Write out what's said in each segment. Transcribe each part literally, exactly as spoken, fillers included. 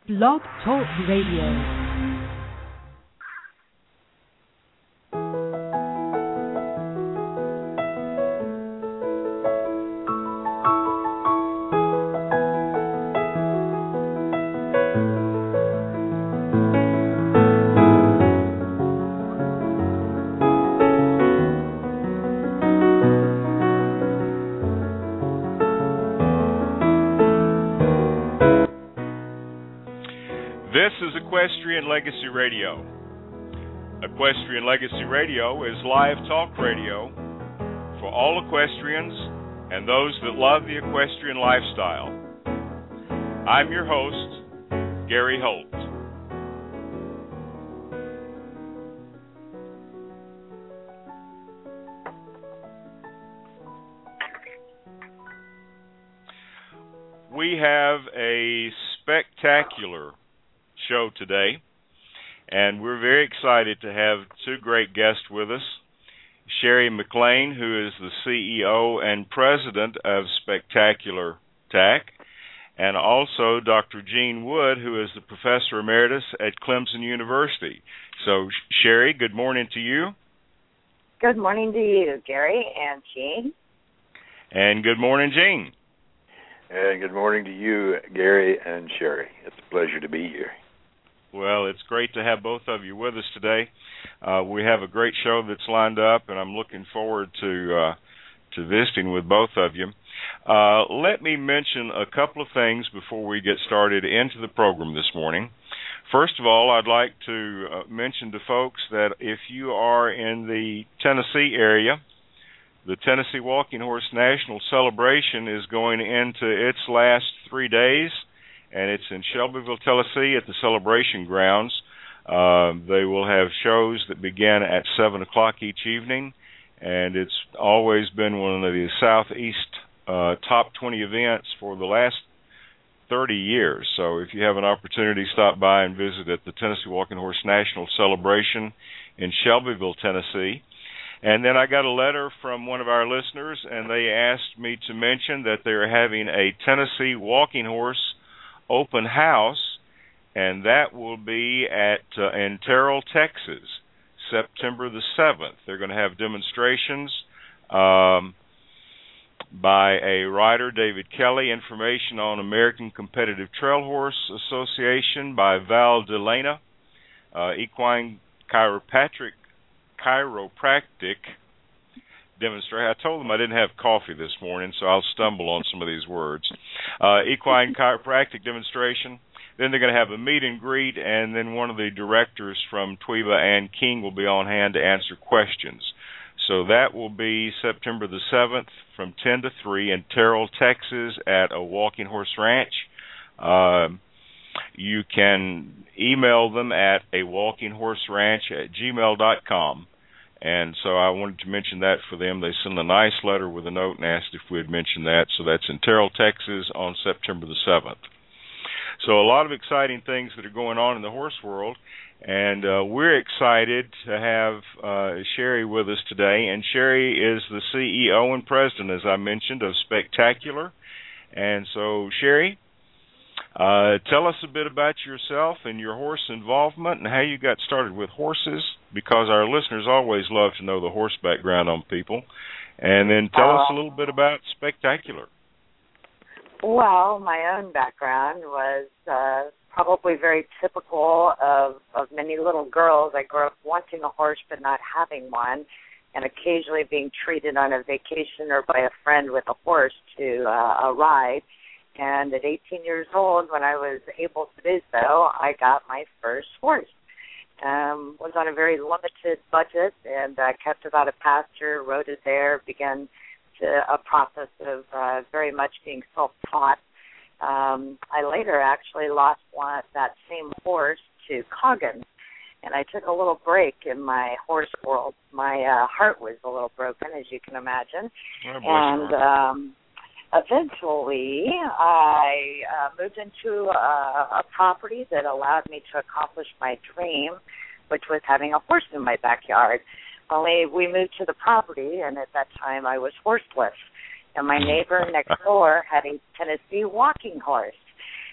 Blog Talk Radio. Equestrian Legacy Radio. Equestrian Legacy Radio is live talk radio for all equestrians and those that love the equestrian lifestyle. I'm your host, Gary Holt. We have a spectacular show today, and we're very excited to have two great guests with us. Sherry McLean, who is the C E O and president of Spectacular Tack, and also Doctor Jean Wood, who is the professor emeritus at Clemson University. So, Sherry, good morning to you. Good morning to you, Gary and Jean. And good morning, Jean. And good morning to you, Gary and Sherry. It's a pleasure to be here. Well, it's great to have both of you with us today. Uh, we have a great show that's lined up, and I'm looking forward to uh, to visiting with both of you. Uh, let me mention a couple of things before we get started into the program this morning. First of all, I'd like to uh, mention to folks that if you are in the Tennessee area, the Tennessee Walking Horse National Celebration is going into its last three days. And it's in Shelbyville, Tennessee, at the Celebration Grounds. Uh, they will have shows that begin at seven o'clock each evening, and it's always been one of the Southeast uh, top twenty events for the last thirty years. So if you have an opportunity, stop by and visit at the Tennessee Walking Horse National Celebration in Shelbyville, Tennessee. And then I got a letter from one of our listeners, and they asked me to mention that they're having a Tennessee Walking Horse open house, and that will be at uh, in Terrell, Texas, September the seventh. They're going to have demonstrations um, by a writer, David Kelly, information on American Competitive Trail Horse Association by Val DeLana, uh, equine chiropractic, chiropractic demonstration. I told them I didn't have coffee this morning, so I'll stumble on some of these words. Uh, equine chiropractic demonstration. Then they're going to have a meet and greet, and then one of the directors from Tweeba, Ann King, will be on hand to answer questions. So that will be September the seventh from ten to three in Terrell, Texas, at a Walking Horse Ranch. Uh, you can email them at a walking horse ranch at gmail dot com. And so I wanted to mention that for them. They sent a nice letter with a note and asked if we had mentioned that. So that's in Terrell, Texas on September the seventh. So a lot of exciting things that are going on in the horse world. And uh, we're excited to have uh, Sherry with us today. And Sherry is the C E O and president, as I mentioned, of Spectacular. And so, Sherry, Uh, tell us a bit about yourself and your horse involvement and how you got started with horses, because our listeners always love to know the horse background on people. And then tell uh, us a little bit about Spectacular. Well, my own background was uh, probably very typical of, of many little girls. I grew up wanting a horse but not having one, and occasionally being treated on a vacation or by a friend with a horse to uh, a ride. And at eighteen years old, when I was able to do so, I got my first horse. Um, was on a very limited budget, and I uh, kept about a pasture, rode it there, began to, a process of uh, very much being self-taught. Um, I later actually lost one, that same horse to Coggins, and I took a little break in my horse world. My uh, heart was a little broken, as you can imagine. Oh, and um, eventually, I uh, moved into a, a property that allowed me to accomplish my dream, which was having a horse in my backyard. Only we moved to the property, and at that time I was horseless. And my neighbor next door had a Tennessee walking horse.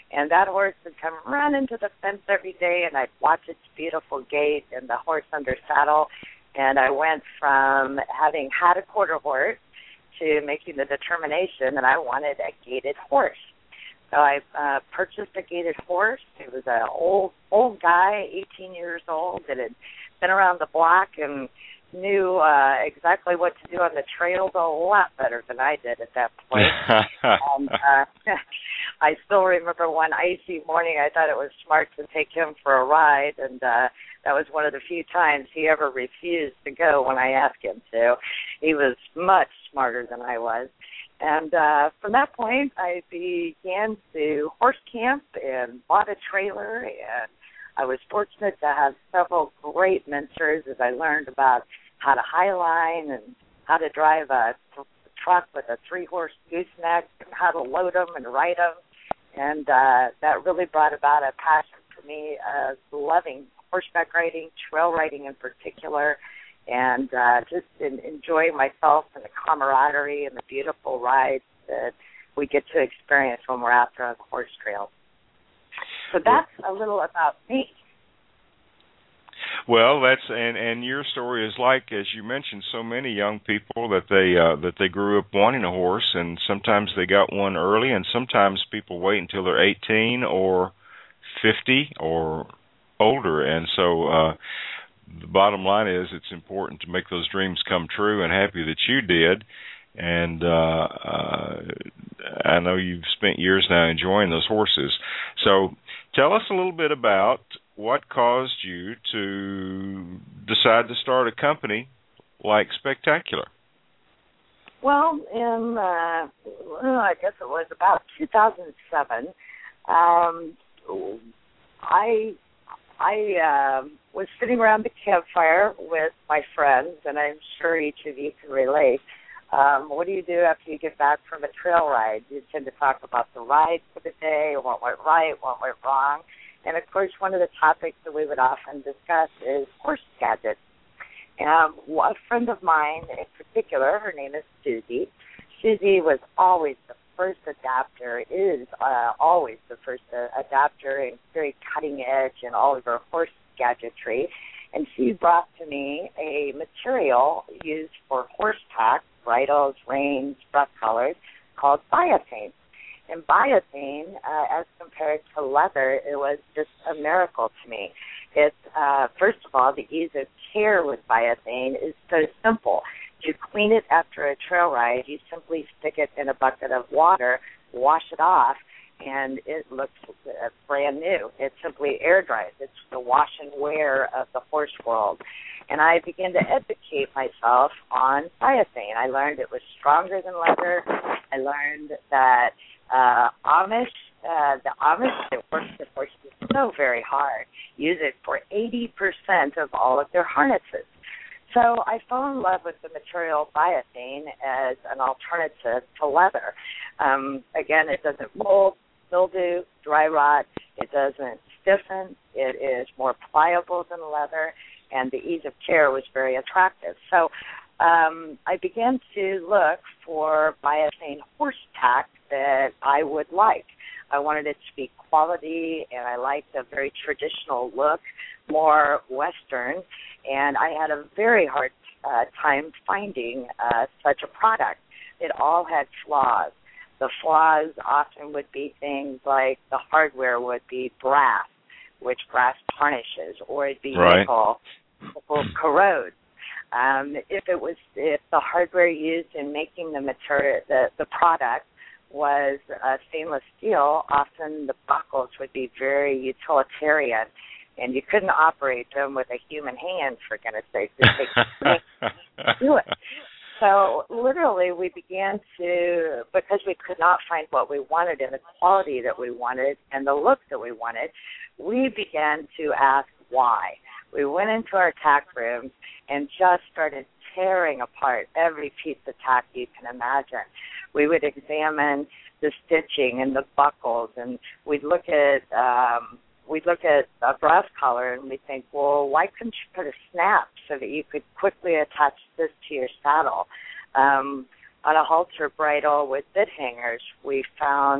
And that horse would come run into the fence every day, and I'd watch its beautiful gait and the horse under saddle. And I went from having had a quarter horse to making the determination that I wanted a gaited horse. So I uh, purchased a gaited horse. It was an old old guy, eighteen years old, that had been around the block and knew uh, exactly what to do on the trails a lot better than I did at that point. and, uh, I still remember one icy morning I thought it was smart to take him for a ride, and uh, that was one of the few times he ever refused to go when I asked him to. He was much smarter than I was. And uh, from that point, I began to horse camp and bought a trailer, and I was fortunate to have several great mentors as I learned about how to highline and how to drive a th- truck with a three-horse gooseneck and how to load them and ride them. And uh, that really brought about a passion for me of loving horseback riding, trail riding in particular, and uh, just in, enjoying myself and the camaraderie and the beautiful rides that we get to experience when we're out there on the horse trails. So that's a little about me. Well, that's and, and your story is like, as you mentioned, so many young people that they uh, that they grew up wanting a horse, and sometimes they got one early, and sometimes people wait until they're eighteen or fifty or older. And so uh, the bottom line is, it's important to make those dreams come true. And happy that you did. And uh, uh, I know you've spent years now enjoying those horses. So tell us a little bit about what caused you to decide to start a company like Spectacular. Well, in, uh, well, I guess it was about two thousand seven, um, I I uh, was sitting around the campfire with my friends, and I'm sure each of you can relate. Um, what do you do after you get back from a trail ride? You tend to talk about the ride for the day, what went right, what went wrong. And, of course, one of the topics that we would often discuss is horse gadgets. Um, a friend of mine in particular, her name is Susie. Susie was always the first adapter, is uh, always the first uh, adapter and very cutting edge in all of her horse gadgetry. And she brought to me a material used for horse tack, bridles, reins, brush collars, called biothane. And biothane, uh, as compared to leather, it was just a miracle to me. It's, uh, first of all, the ease of care with biothane is so simple. You clean it after a trail ride, you simply stick it in a bucket of water, wash it off, and it looks uh, brand new. It simply air dries. It's the wash and wear of the horse world. And I began to educate myself on biothane. I learned it was stronger than leather. I learned that uh, Amish, uh, the Amish that work with horses so very hard, use it for eighty percent of all of their harnesses. So I fell in love with the material biothane as an alternative to leather. Um, again, it doesn't mold, mildew, dry rot. It doesn't stiffen. It is more pliable than leather, and the ease of care was very attractive. So um, I began to look for biothane horse tack that I would like. I wanted it to be quality, and I liked a very traditional look, more Western, and I had a very hard uh, time finding uh, such a product. It all had flaws. The flaws often would be things like the hardware would be brass, which brass tarnishes, or it'd be right. nickel, nickel corrodes. Um, if it was, if the hardware used in making the material, the, the product was uh, stainless steel, often the buckles would be very utilitarian, and you couldn't operate them with a human hand, for goodness sake. It takes to do it. So literally we began to, because we could not find what we wanted and the quality that we wanted and the look that we wanted, we began to ask why. We went into our tack rooms and just started tearing apart every piece of tack you can imagine. We would examine the stitching and the buckles, and we'd look at um, we'd look at a brass collar and we'd think, well, why couldn't you put a snap so that you could quickly attach this to your saddle? Um, on a halter bridle with bit hangers, we found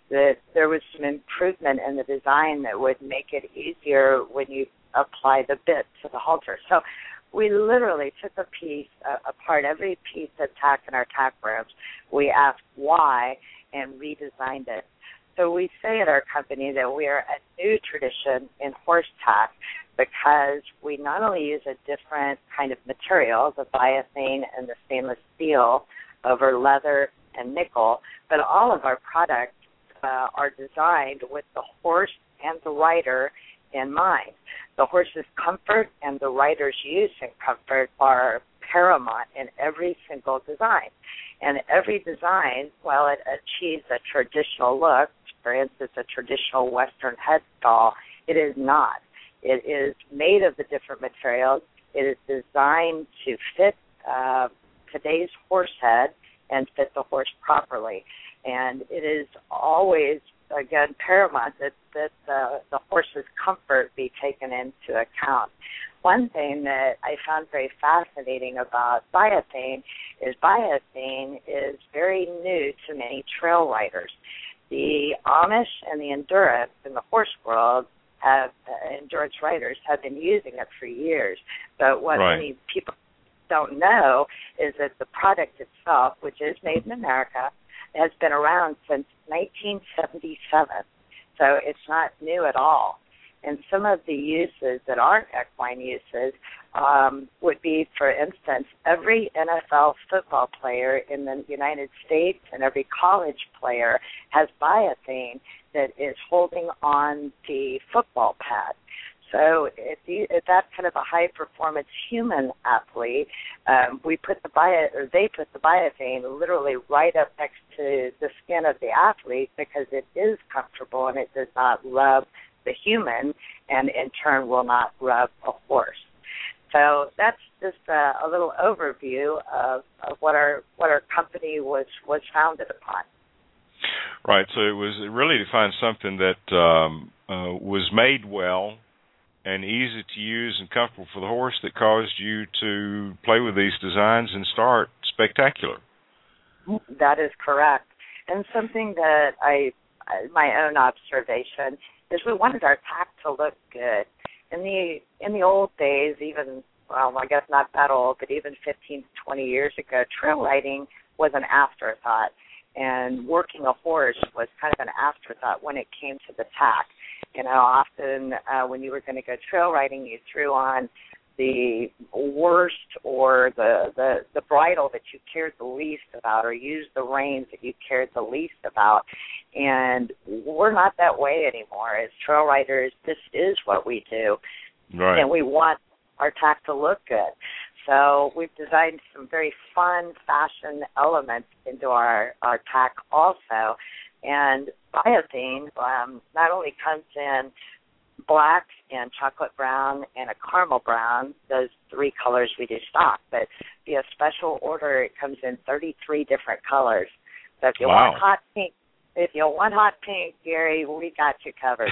that there was some improvement in the design that would make it easier when you apply the bit to the halter. So we literally took a piece, uh, apart every piece of tack in our tack rooms. We asked why and redesigned it. So we say at our company that we are a new tradition in horse tack because we not only use a different kind of material, the biothane and the stainless steel over leather and nickel, but all of our products uh, are designed with the horse and the rider in mind. The horse's comfort and the rider's use and comfort are paramount in every single design. And every design, while it achieves a traditional look, for instance, a traditional Western headstall, it is not. It is made of the different materials. It is designed to fit uh, today's horse head and fit the horse properly. And it is always, again, paramount that, that uh, the horse's comfort be taken into account. One thing that I found very fascinating about biothane is biothane is very new to many trail riders. The Amish and the endurance in the horse world have, uh, endurance riders have been using it for years. But what right. many people don't know is that the product itself, which is made in America, has been around since nineteen seventy-seven. So it's not new at all. And some of the uses that aren't equine uses um, would be, for instance, every N F L football player in the United States and every college player has biothane that is holding on the football pad. So if, you, if that's kind of a high-performance human athlete, um, we put the bio, or they put the biothane literally right up next to the skin of the athlete because it is comfortable and it does not rub the human, and in turn will not rub a horse. So that's just a, a little overview of, of what our what our company was, was founded upon. Right. So it was really to find something that um, uh, was made well and easy to use and comfortable for the horse that caused you to play with these designs and start spectacular. That is correct. And something that I, my own observation is we wanted our tack to look good. In the in the old days, even, well, I guess not that old, but even fifteen to twenty years ago, trail riding was an afterthought, and working a horse was kind of an afterthought when it came to the tack. You know, often uh, when you were going to go trail riding, you threw on the worst or the, the, the bridle that you cared the least about, or used the reins that you cared the least about. And we're not that way anymore. As trail riders, this is what we do. Right. And we want our tack to look good. So we've designed some very fun fashion elements into our, our tack also. And biothane um, not only comes in black and chocolate brown and a caramel brown, those three colors we do stock, but via special order it comes in thirty-three different colors. So if you wow. want hot pink, if you want hot pink, Gary, we got you covered.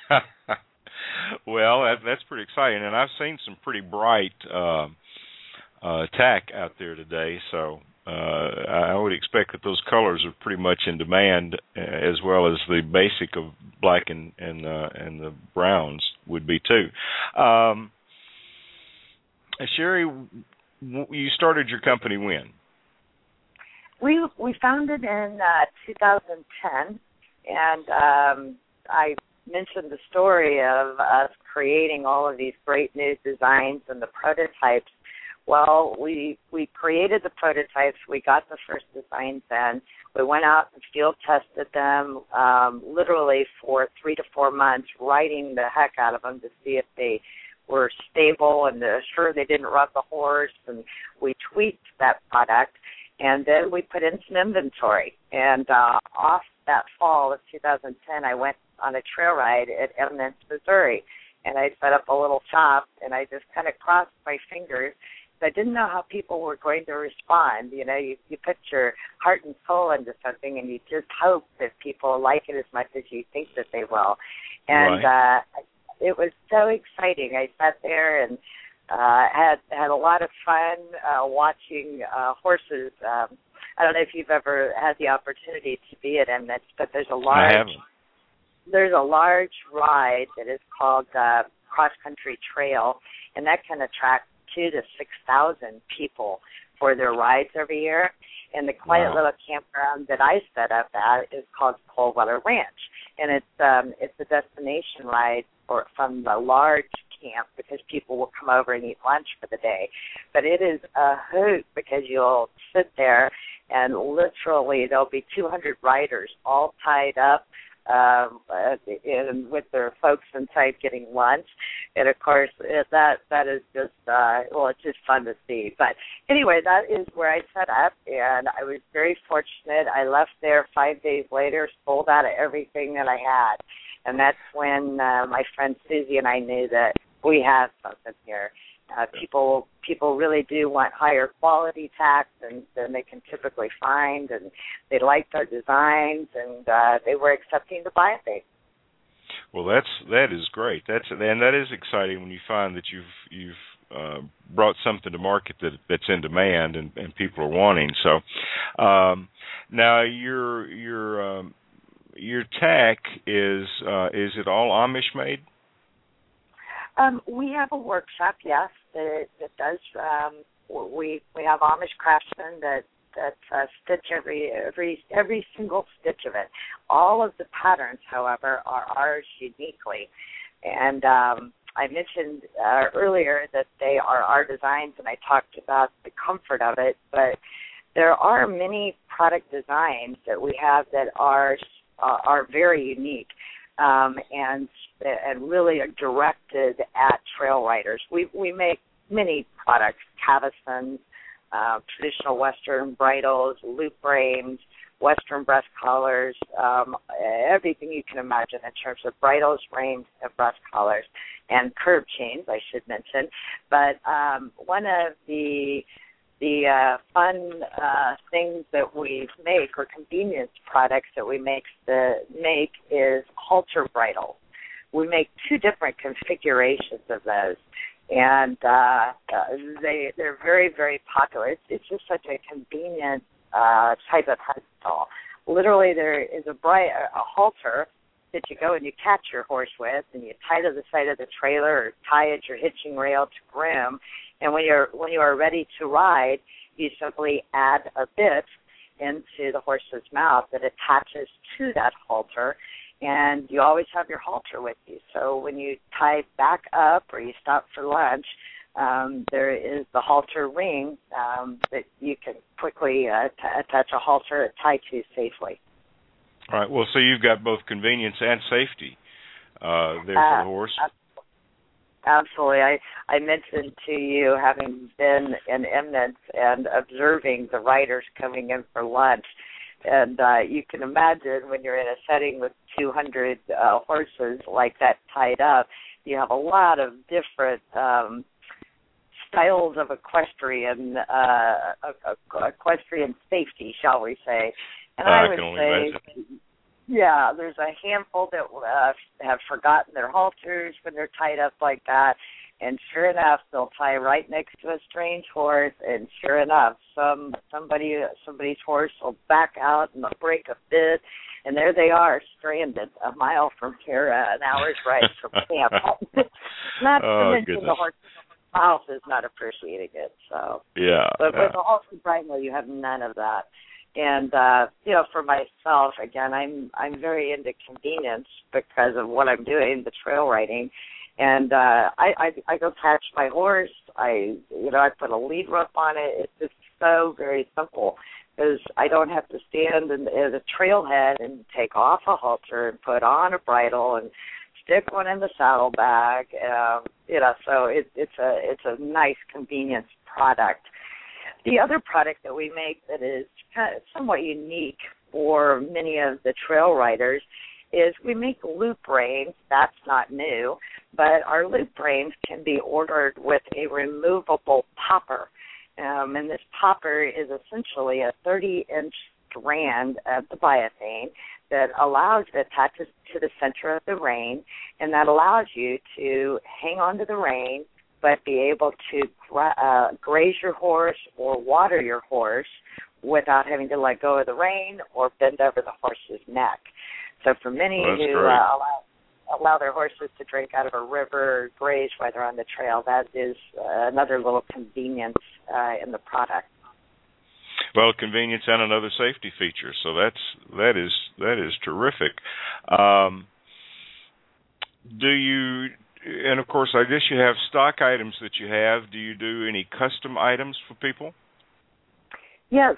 Well, that, that's pretty exciting, and I've seen some pretty bright uh, uh, tack out there today, so uh, I would expect that those colors are pretty much in demand, uh, as well as the basic of black and and, uh, and the browns would be too. Um, Sherry, you started your company when? We we founded in uh, two thousand ten, and um, I mentioned the story of us creating all of these great new designs and the prototypes. Well, we we created the prototypes. We got the first designs in. We went out and field tested them um, literally for three to four months, riding the heck out of them to see if they were stable and to assure they didn't rub the horse. And we tweaked that product, and then we put in some inventory. And uh, off that fall of two thousand ten, I went on a trail ride at Eminence, Missouri, and I set up a little shop, and I just kind of crossed my fingers. I didn't know how people were going to respond. You know, you, you put your heart and soul into something, and you just hope that people like it as much as you think that they will. And right. uh, it was so exciting. I sat there and uh, had had a lot of fun uh, watching uh, horses um, I don't know if you've ever had the opportunity to be at M N T S, but there's a I large haven't. there's a large ride that is called uh, Cross Country Trail, and that can attract two to six thousand people for their rides every year. And the quiet Wow. little campground that I set up at is called Coldwater Ranch, and it's um, it's a destination ride for from the large camp because people will come over and eat lunch for the day. But it is a hoot because you'll sit there and literally there'll be two hundred riders all tied up um, uh, in, with their folks inside getting lunch. And, of course, it, that that is just, uh, well, it's just fun to see. But anyway, that is where I set up, and I was very fortunate. I left there five days later, sold out of everything that I had. And that's when uh, my friend Susie and I knew that we have something here. Uh, people people really do want higher quality tax than, than they can typically find, and they liked our designs, and uh, they were accepting to buy things. Well, that's that is great. That's and that is exciting when you find that you've you've uh, brought something to market that that's in demand and, and people are wanting. So um, now your your um, your tack is uh, is it all Amish made? Um, we have a workshop, yes, that, that does. Um, we we have Amish craftsmen that that uh, stitch every every every single stitch of it. All of the patterns, however, are ours uniquely. And um, I mentioned uh, earlier that they are our designs, and I talked about the comfort of it. But there are many product designs that we have that are uh, are very unique. Um, and and really are directed at trail riders. We we make many products, cavesons, uh, traditional Western bridles, loop reins, Western breast collars, um, everything you can imagine in terms of bridles, reins, and breast collars, and curb chains, I should mention. But um, one of the The uh, fun uh, things that we make, or convenience products that we make, the, make is halter bridles. We make two different configurations of those, and uh, they, they're very, very popular. It's, it's just such a convenient uh, type of headstall. Literally, there is a, bri- a halter that you go and you catch your horse with, and you tie to the side of the trailer or tie at your hitching rail to groom. And when you're when you are ready to ride, you simply add a bit into the horse's mouth that attaches to that halter, and you always have your halter with you. So when you tie back up or you stop for lunch, um, there is the halter ring um, that you can quickly uh, t- attach a halter and tie to safely. All right. Well, so you've got both convenience and safety uh, there for Uh, the horse. Absolutely. I, I mentioned to you, having been in M N T S and observing the riders coming in for lunch, and uh, you can imagine when you're in a setting with two hundred uh, horses like that tied up, you have a lot of different um, styles of equestrian uh, equestrian safety, shall we say. And uh, I I would can only say... imagine. Yeah, there's a handful that uh, have forgotten their halters when they're tied up like that, and sure enough, they'll tie right next to a strange horse, and sure enough, some somebody somebody's horse will back out and they'll break a bit, and there they are, stranded a mile from here, uh, an hour's ride from camp. Not oh, to mention goodness. the horse's mouth is not appreciating it. So, yeah, but yeah. with the halter bridle, you have none of that. And uh, you know, for myself, again, I'm I'm very into convenience because of what I'm doing, the trail riding. And uh, I, I I go catch my horse. I you know I put a lead rope on it. It's just so very simple because I don't have to stand in the, in the trailhead and take off a halter and put on a bridle and stick one in the saddlebag. Um, you know, so it, it's a it's a nice convenience product. The other product that we make that is kind of somewhat unique for many of the trail riders is we make loop reins. That's not new, but our loop reins can be ordered with a removable popper. Um, and this popper is essentially a thirty-inch strand of the biothane that allows, that attaches to the center of the rein, and that allows you to hang on to the rein but be able to gra- uh, graze your horse or water your horse without having to let go of the rein or bend over the horse's neck. So for many well, who uh, allow, allow their horses to drink out of a river or graze while they're on the trail, that is uh, another little convenience uh, in the product. Well, convenience and another safety feature. So that's that is that is terrific. Um, do you? And of course, I guess you have stock items that you have. Do you do any custom items for people? Yes.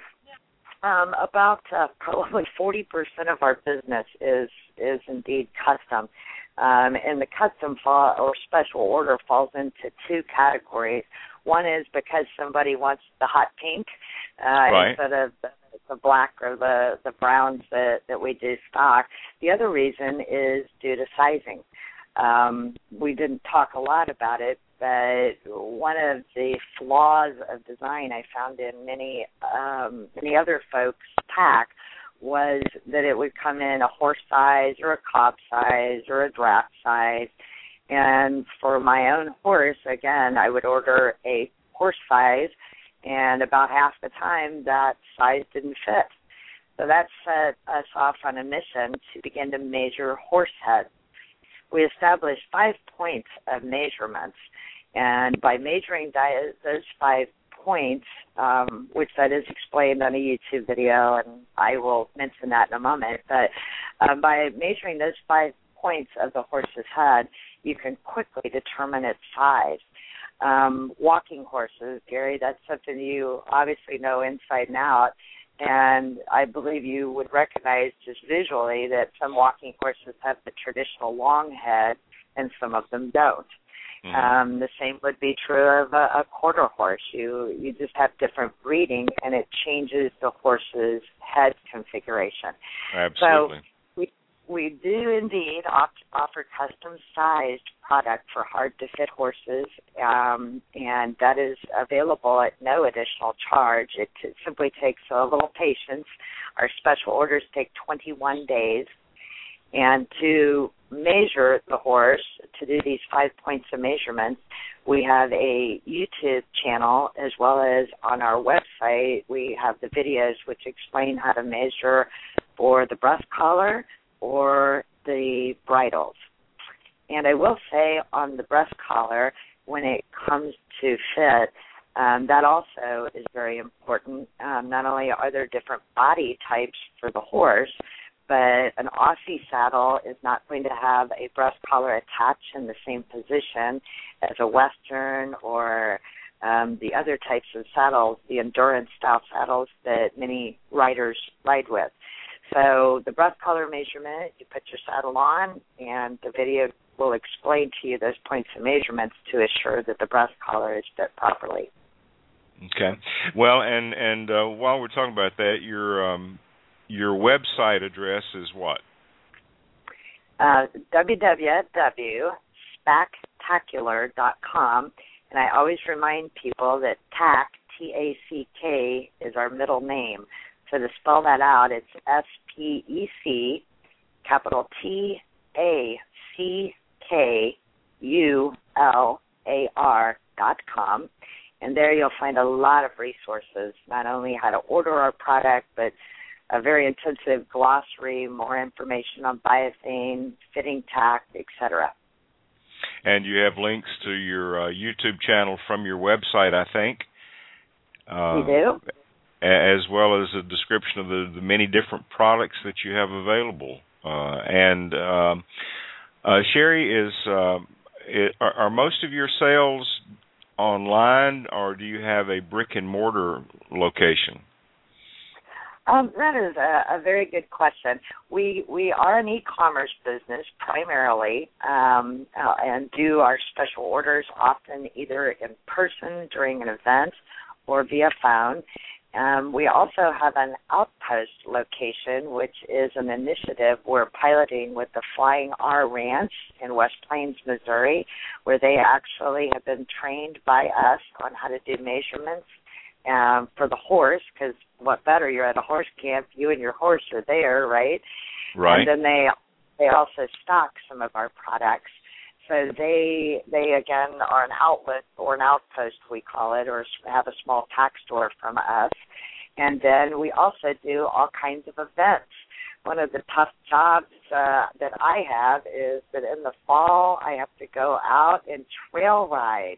Um, about uh, probably forty percent of our business is is indeed custom. Um, and the custom fall, or special order falls into two categories. One is because somebody wants the hot pink uh, right. instead of the, the black or the, the browns that, that we do stock. The other reason is due to sizing. Um, we didn't talk a lot about it, but one of the flaws of design I found in many um, many other folks' pack was that it would come in a horse size or a cob size or a draft size. And for my own horse, again, I would order a horse size, and about half the time that size didn't fit. So that set us off on a mission to begin to measure horse heads. We established five points of measurements, and by measuring di- those five points, um, which that is explained on a YouTube video, and I will mention that in a moment, but uh, by measuring those five points of the horse's head, you can quickly determine its size. Um, walking horses, Gary, that's something you obviously know inside and out, and I believe you would recognize just visually that some walking horses have the traditional long head and some of them don't. Mm-hmm. Um, the same would be true of a, a quarter horse. You you just have different breeding, and it changes the horse's head configuration. Absolutely. So we we do indeed offer custom-sized product for hard-to-fit horses, um, and that is available at no additional charge. It, it simply takes a little patience. Our special orders take twenty-one days. And to measure the horse, to do these five points of measurements, we have a YouTube channel as well as on our website we have the videos which explain how to measure for the breast collar or the bridles. And I will say on the breast collar, when it comes to fit, um, that also is very important. Um, not only are there different body types for the horse, but an Aussie saddle is not going to have a breast collar attached in the same position as a Western or um, the other types of saddles, the endurance-style saddles that many riders ride with. So the breast collar measurement, you put your saddle on, and the video will explain to you those points of measurements to assure that the breast collar is fit properly. Okay. Well, and, and uh, while we're talking about that, your um, your website address is what? Uh, w w w dot spectacular dot com, and I always remind people that tack, T A C K, is our middle name. So to spell that out, it's S P E C, capital T A C K U L A R dot com. And there you'll find a lot of resources, not only how to order our product, but a very intensive glossary, more information on biothane, fitting tack, et cetera. And you have links to your uh, YouTube channel from your website, I think. Uh, we do. As well as a description of the, the many different products that you have available. Uh, and um, uh, Sherry, is uh, it, are, are most of your sales online, or do you have a brick-and-mortar location? Um, that is a, a very good question. We we are an e-commerce business primarily, um, uh, and do our special orders often either in person during an event or via phone. Um, we also have an outpost location, which is an initiative we're piloting with the Flying R Ranch in West Plains, Missouri, where they actually have been trained by us on how to do measurements um, for the horse, because what better, you're at a horse camp, you and your horse are there, right? Right. And then they they also stock some of our products. So they, they again, are an outlet or an outpost, we call it, or have a small tack store from us. And then we also do all kinds of events. One of the tough jobs uh, that I have is that in the fall I have to go out and trail ride.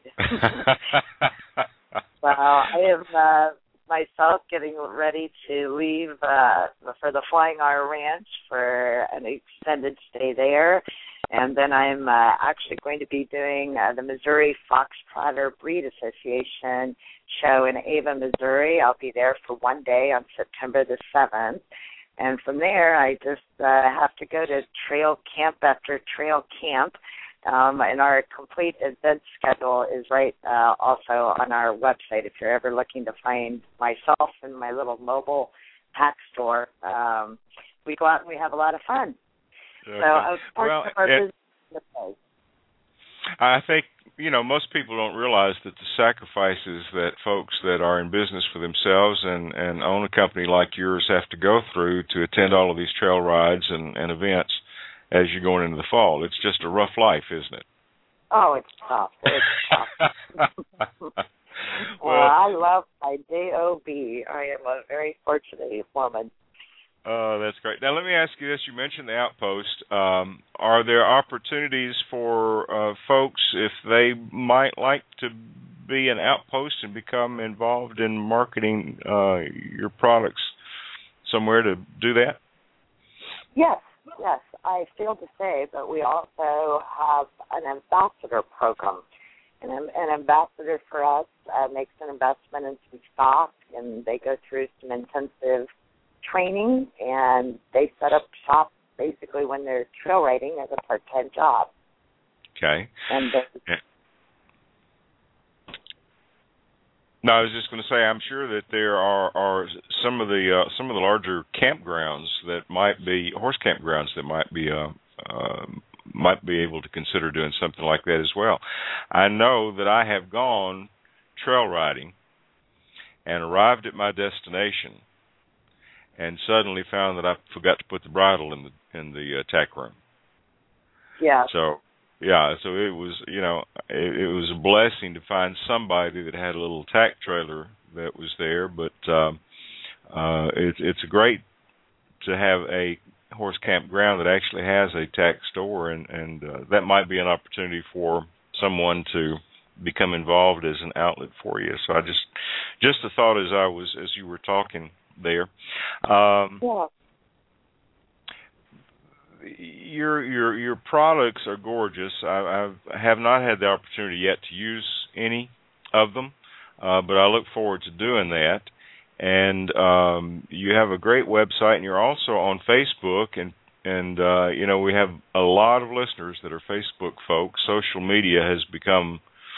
So I am uh, myself getting ready to leave uh, for the Flying R Ranch for an extended stay there. And then I'm uh, actually going to be doing uh, the Missouri Fox Trotter Breed Association show in Ava, Missouri. I'll be there for one day on September the seventh. And from there, I just uh, have to go to trail camp after trail camp. Um, and our complete event schedule is right uh, also on our website if you're ever looking to find myself and my little mobile pack store. Um, we go out and we have a lot of fun. Okay. So, of course, well, our it, business. I think, you know, most people don't realize that the sacrifices that folks that are in business for themselves and, and own a company like yours have to go through to attend all of these trail rides and, and events as you're going into the fall. It's just a rough life, isn't it? Oh, it's tough. It's tough. well, well, I love my job. I am a very fortunate woman. Oh, that's great. Now, let me ask you this. You mentioned the outpost. Um, are there opportunities for uh, folks, if they might like to be an outpost and become involved in marketing uh, your products somewhere, to do that? Yes, yes. I feel to say, but we also have an ambassador program. And an ambassador for us uh, makes an investment in some stock, and they go through some intensive training, and they set up shop basically when they're trail riding as a part-time job. Okay. And they, yeah. No, I was just going to say, I'm sure that there are, are some of the uh, some of the larger campgrounds that might be horse campgrounds that might be uh, uh, might be able to consider doing something like that as well. I know that I have gone trail riding and arrived at my destination, and suddenly found that I forgot to put the bridle in the in the uh, tack room. Yeah. So, yeah, so it was, you know, it, it was a blessing to find somebody that had a little tack trailer that was there. But um, uh, it, it's great to have a horse campground that actually has a tack store, and and uh, that might be an opportunity for someone to become involved as an outlet for you. So I just just a thought as I was as you were talking there. Um, yeah. Your your your products are gorgeous. I, I have not had the opportunity yet to use any of them, uh, but I look forward to doing that. And um, you have a great website, and you're also on Facebook. And and uh, you know, we have a lot of listeners that are Facebook folks. Social media has become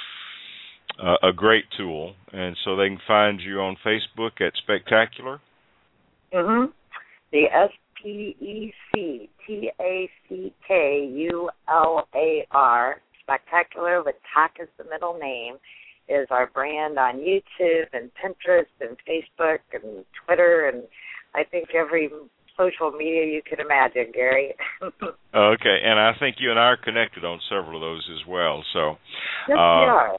uh, a great tool, and so they can find you on Facebook at Spectacular. Mm-hmm. The S P E C T A C K U L A R, Spectacular with Tack as the middle name, is our brand on YouTube and Pinterest and Facebook and Twitter, and I think every social media you could imagine, Gary. Okay, and I think you and I are connected on several of those as well. So, yes, uh, we are.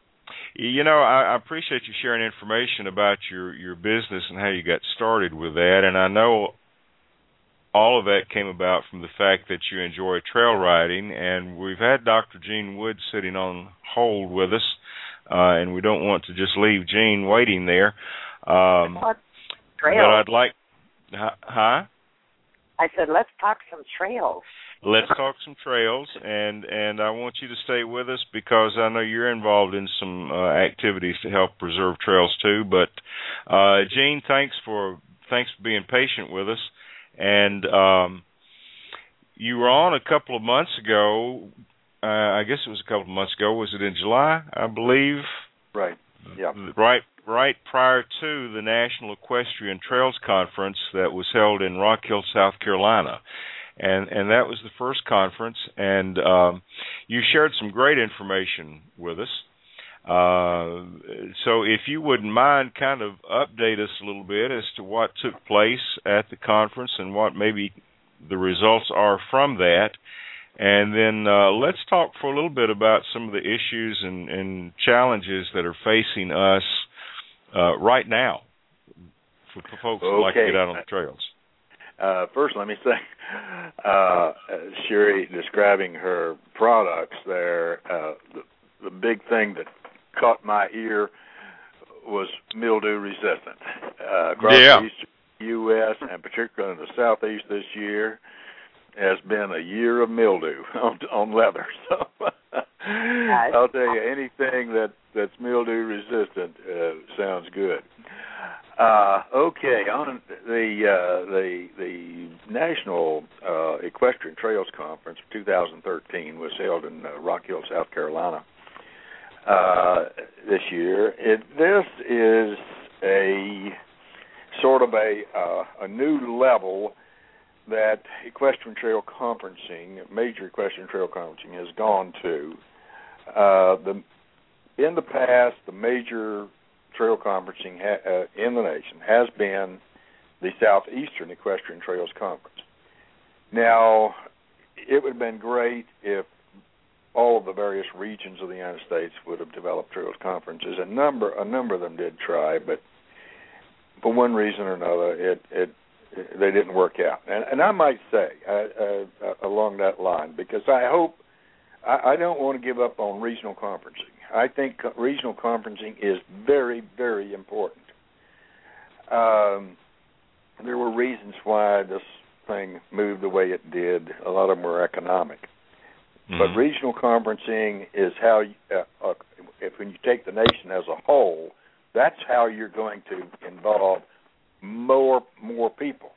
You know, I, I appreciate you sharing information about your, your business and how you got started with that. And I know all of that came about from the fact that you enjoy trail riding. And we've had Doctor Gene Wood sitting on hold with us, uh, and we don't want to just leave Gene waiting there. Um, but I'd like, huh? I said, let's talk some trails. Let's talk some trails, and, and I want you to stay with us because I know you're involved in some uh, activities to help preserve trails too. But uh, Gene, thanks for thanks for being patient with us. And um, you were on a couple of months ago. Uh, I guess it was a couple of months ago. Was it in July? I believe. Right. Yeah. Right. Right prior to the National Equestrian Trails Conference that was held in Rock Hill, South Carolina. And and that was the first conference, and um, you shared some great information with us. Uh, so if you wouldn't mind, kind of update us a little bit as to what took place at the conference and what maybe the results are from that. And then uh, let's talk for a little bit about some of the issues and, and challenges that are facing us uh, right now for folks who like to get out on the trails? Uh, first, let me say, uh, Sherry describing her products there, uh, the, the big thing that caught my ear was mildew resistant. Uh, across yeah. the eastern U S and particularly in the southeast this year has been a year of mildew on, on leather. So I'll tell you, anything that, that's mildew resistant uh, sounds good. Uh, okay, on the uh, the the National uh, Equestrian Trails Conference of two thousand thirteen was held in uh, Rock Hill, South Carolina uh, this year. It, this is a sort of a uh, a new level that equestrian trail conferencing, major equestrian trail conferencing, has gone to. Uh, the in the past, the major trail conferencing ha- uh, in the nation has been the Southeastern Equestrian Trails Conference. Now, it would have been great if all of the various regions of the United States would have developed trails conferences. A number, a number of them did try, but for one reason or another, it, it, it they didn't work out. And, and I might say uh, uh, along that line, because I hope I, I don't want to give up on regional conferencing. I think regional conferencing is very, very important. Um, there were reasons why this thing moved the way it did. A lot of them were economic. Mm-hmm. But regional conferencing is how, you, uh, uh, if when you take the nation as a whole, that's how you're going to involve more more people.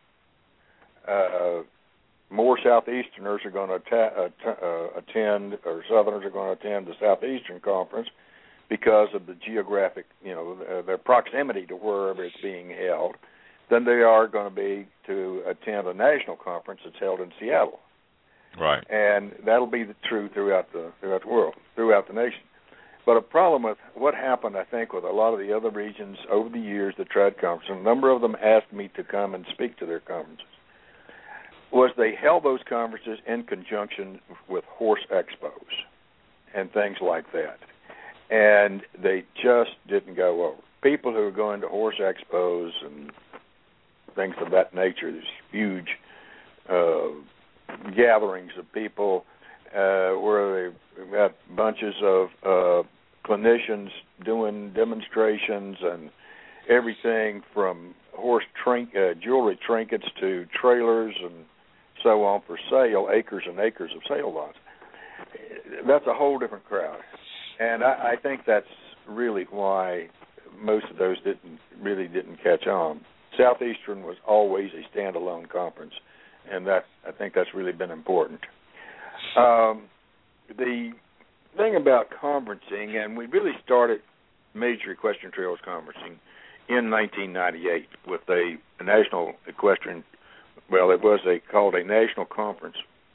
Uh, more Southeasterners are going to atta- att- uh, attend, or Southerners are going to attend the Southeastern Conference because of the geographic, you know, uh, their proximity to wherever it's being held, than they are going to be to attend a national conference that's held in Seattle. Right. And that'll be the true throughout the throughout the world, throughout the nation. But a problem with what happened, I think, with a lot of the other regions over the years that tried conferences, a number of them asked me to come and speak to their conferences, was they held those conferences in conjunction with horse expos and things like that. And they just didn't go over. People who are going to horse expos and things of that nature, these huge uh, gatherings of people uh, where they've got bunches of uh, clinicians doing demonstrations and everything from horse trink, uh, jewelry trinkets to trailers and so on for sale, acres and acres of sale lots. That's a whole different crowd. And I, I think that's really why most of those didn't really didn't catch on. Southeastern was always a standalone conference, and that I think that's really been important. Um, the thing about conferencing, and we really started major equestrian trails conferencing in nineteen ninety-eight with a, a national equestrian. Well, it was a called a national conference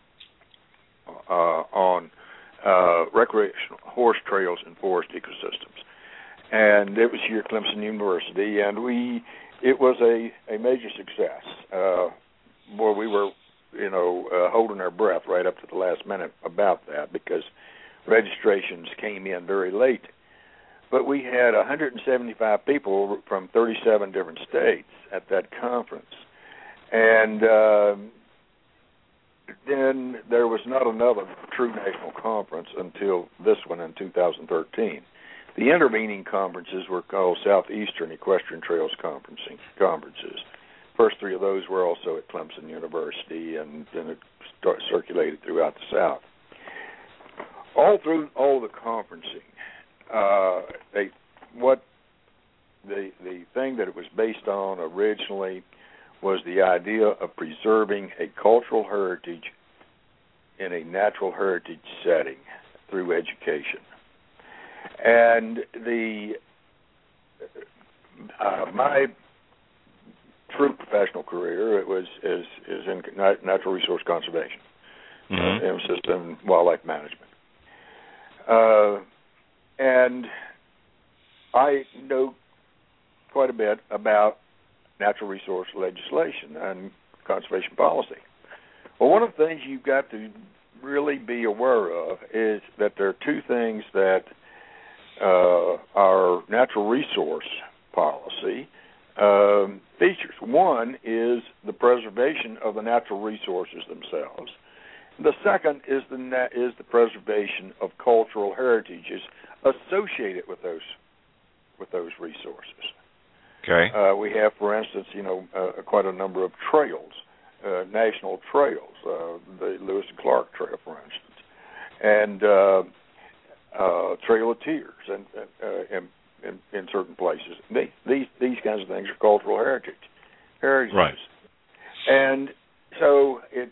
uh, on uh, recreational horse trails and forest ecosystems, and it was here at Clemson University, and we it was a, a major success. Uh, boy, we were you know uh, holding our breath right up to the last minute about that because registrations came in very late. But we had one hundred seventy-five people from thirty-seven different states at that conference. And uh, then there was not another true national conference until this one in two thousand thirteen. The intervening conferences were called Southeastern Equestrian Trails Conferencing conferences. First three of those were also at Clemson University, and then it start, circulated throughout the South. All through all the conferencing, uh, they, what the the thing that it was based on originally was the idea of preserving a cultural heritage in a natural heritage setting through education. And the uh, my true professional career it was is is in natural resource conservation, mm-hmm. uh, emphasis in wildlife management, uh, and I know quite a bit about natural resource legislation and conservation policy. Well, one of the things you've got to really be aware of is that there are two things that uh, our natural resource policy um, features. One is the preservation of the natural resources themselves. The second is the na- is the preservation of cultural heritages associated with those with those resources. Okay. Uh, we have, for instance, you know, uh, quite a number of trails, uh, national trails, uh, the Lewis and Clark Trail, for instance, and uh, uh, Trail of Tears, and uh, in, in, in certain places. They, these these kinds of things are cultural heritage, heritages. Right. And so, it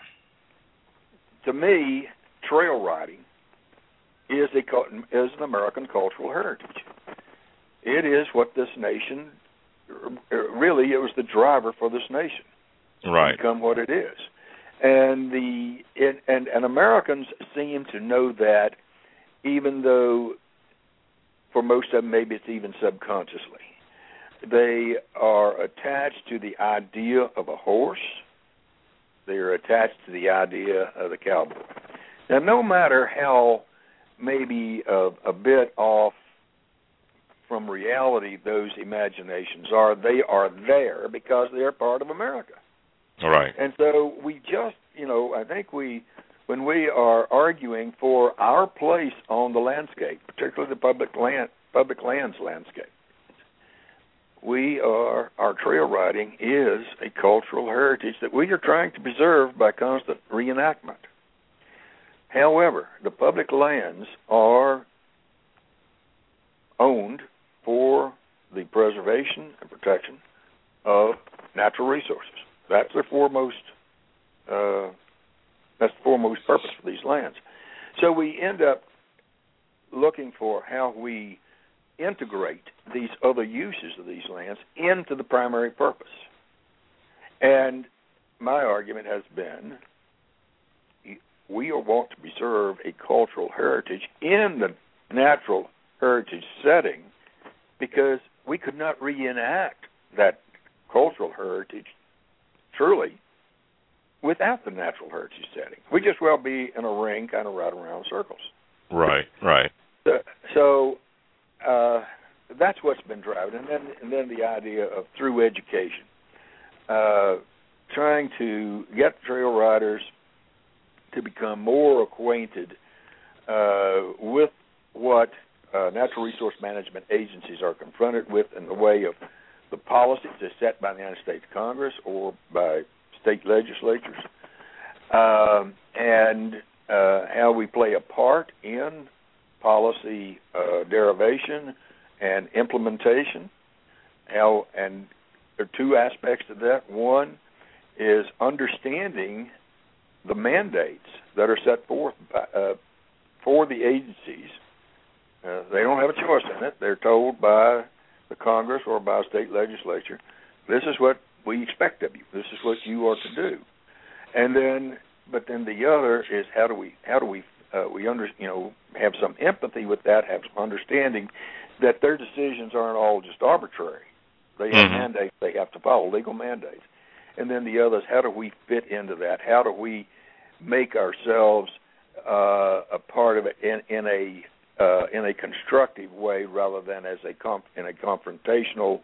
to me, trail riding is a is an American cultural heritage. It is what this nation, really, it was the driver for this nation. Right. To become what it is. And the it, and, and Americans seem to know that, even though for most of them maybe it's even subconsciously. They are attached to the idea of a horse. They are attached to the idea of the cowboy. Now, no matter how maybe a, a bit off from reality those imaginations are, they are there because they are part of America. All right. And so we just, you know, I think we, when we are arguing for our place on the landscape, particularly the public land, public lands landscape, we are, our trail riding is a cultural heritage that we are trying to preserve by constant reenactment. However, the public lands are owned for the preservation and protection of natural resources. That's their foremost. Uh, that's the foremost purpose for these lands. So we end up looking for how we integrate these other uses of these lands into the primary purpose. And my argument has been, we want to preserve a cultural heritage in the natural heritage setting, because we could not reenact that cultural heritage truly without the natural heritage setting. We'd just well be in a ring kind of right around circles. Right, right. So, so uh, that's what's been driving. And then, and then the idea of through education, uh, trying to get trail riders to become more acquainted uh, with what uh, natural resource management agencies are confronted with in the way of the policies that's set by the United States Congress or by state legislatures, um, and uh, how we play a part in policy uh, derivation and implementation. How, and there are two aspects to that. One is understanding the mandates that are set forth by, uh, for the agencies. Uh, they don't have a choice in it. They're told by the Congress or by a state legislature, this is what we expect of you. This is what you are to do. And then, but then the other is how do we how do we uh, we under you know have some empathy with that, have some understanding that their decisions aren't all just arbitrary. They have mm-hmm. mandates they have to follow, legal mandates. And then the other is how do we fit into that? How do we make ourselves uh, a part of it in, in a uh, in a constructive way rather than as a comp- in a confrontational,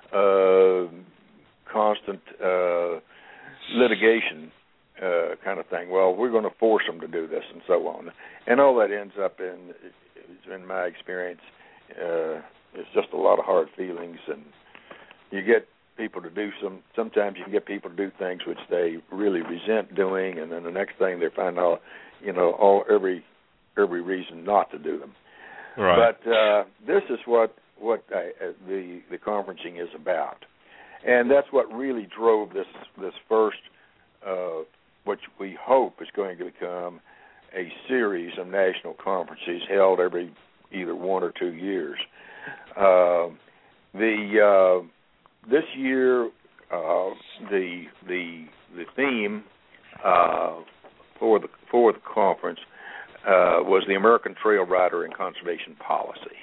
uh, constant uh, litigation uh, kind of thing. Well, we're going to force them to do this and so on, and all that ends up in, in my experience, uh, it's just a lot of hard feelings, and you get people to do some. Sometimes you can get people to do things which they really resent doing, and then the next thing they find out, you know, all every every reason not to do them. Right. But uh, this is what what I, uh, the the conferencing is about, and that's what really drove this this first, uh, which we hope is going to become a series of national conferences held every either one or two years. Uh, the uh, this year, uh, the the the theme uh, for the for the conference uh, was the American Trail Rider and Conservation Policy,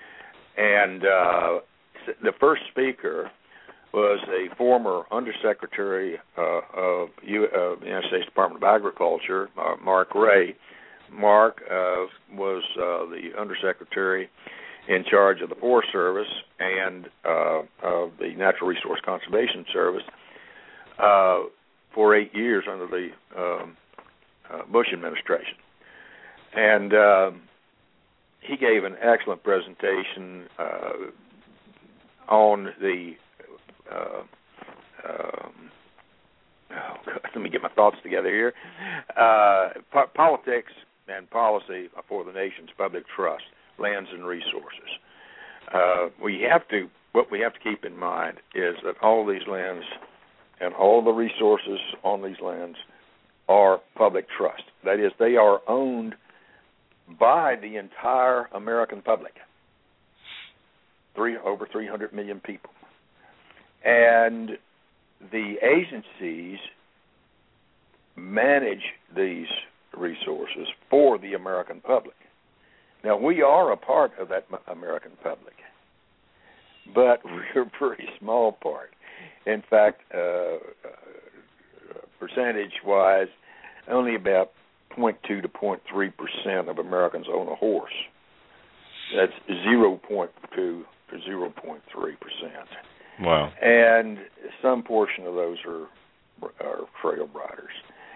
and uh, the first speaker was a former Undersecretary uh, of U- uh, the United States Department of Agriculture, uh, Mark Ray. Mark uh, was uh, the Undersecretary in charge of the Forest Service and uh, of the Natural Resource Conservation Service uh, for eight years under the um, uh, Bush administration. And uh, he gave an excellent presentation uh, on the uh, um, oh God, let me get my thoughts together here. Uh, po- politics and policy for the nation's public trust, lands and resources. Uh, we have to, what we have to keep in mind is that all of these lands and all the resources on these lands are public trust. That is, they are owned by the entire American public, three over three hundred million people. And the agencies manage these resources for the American public. Now, we are a part of that American public, but we're a pretty small part. In fact, uh, uh, percentage-wise, only about zero point two to zero point three percent of Americans own a horse. That's zero point two to zero point three percent. Wow. And some portion of those are, are trail riders.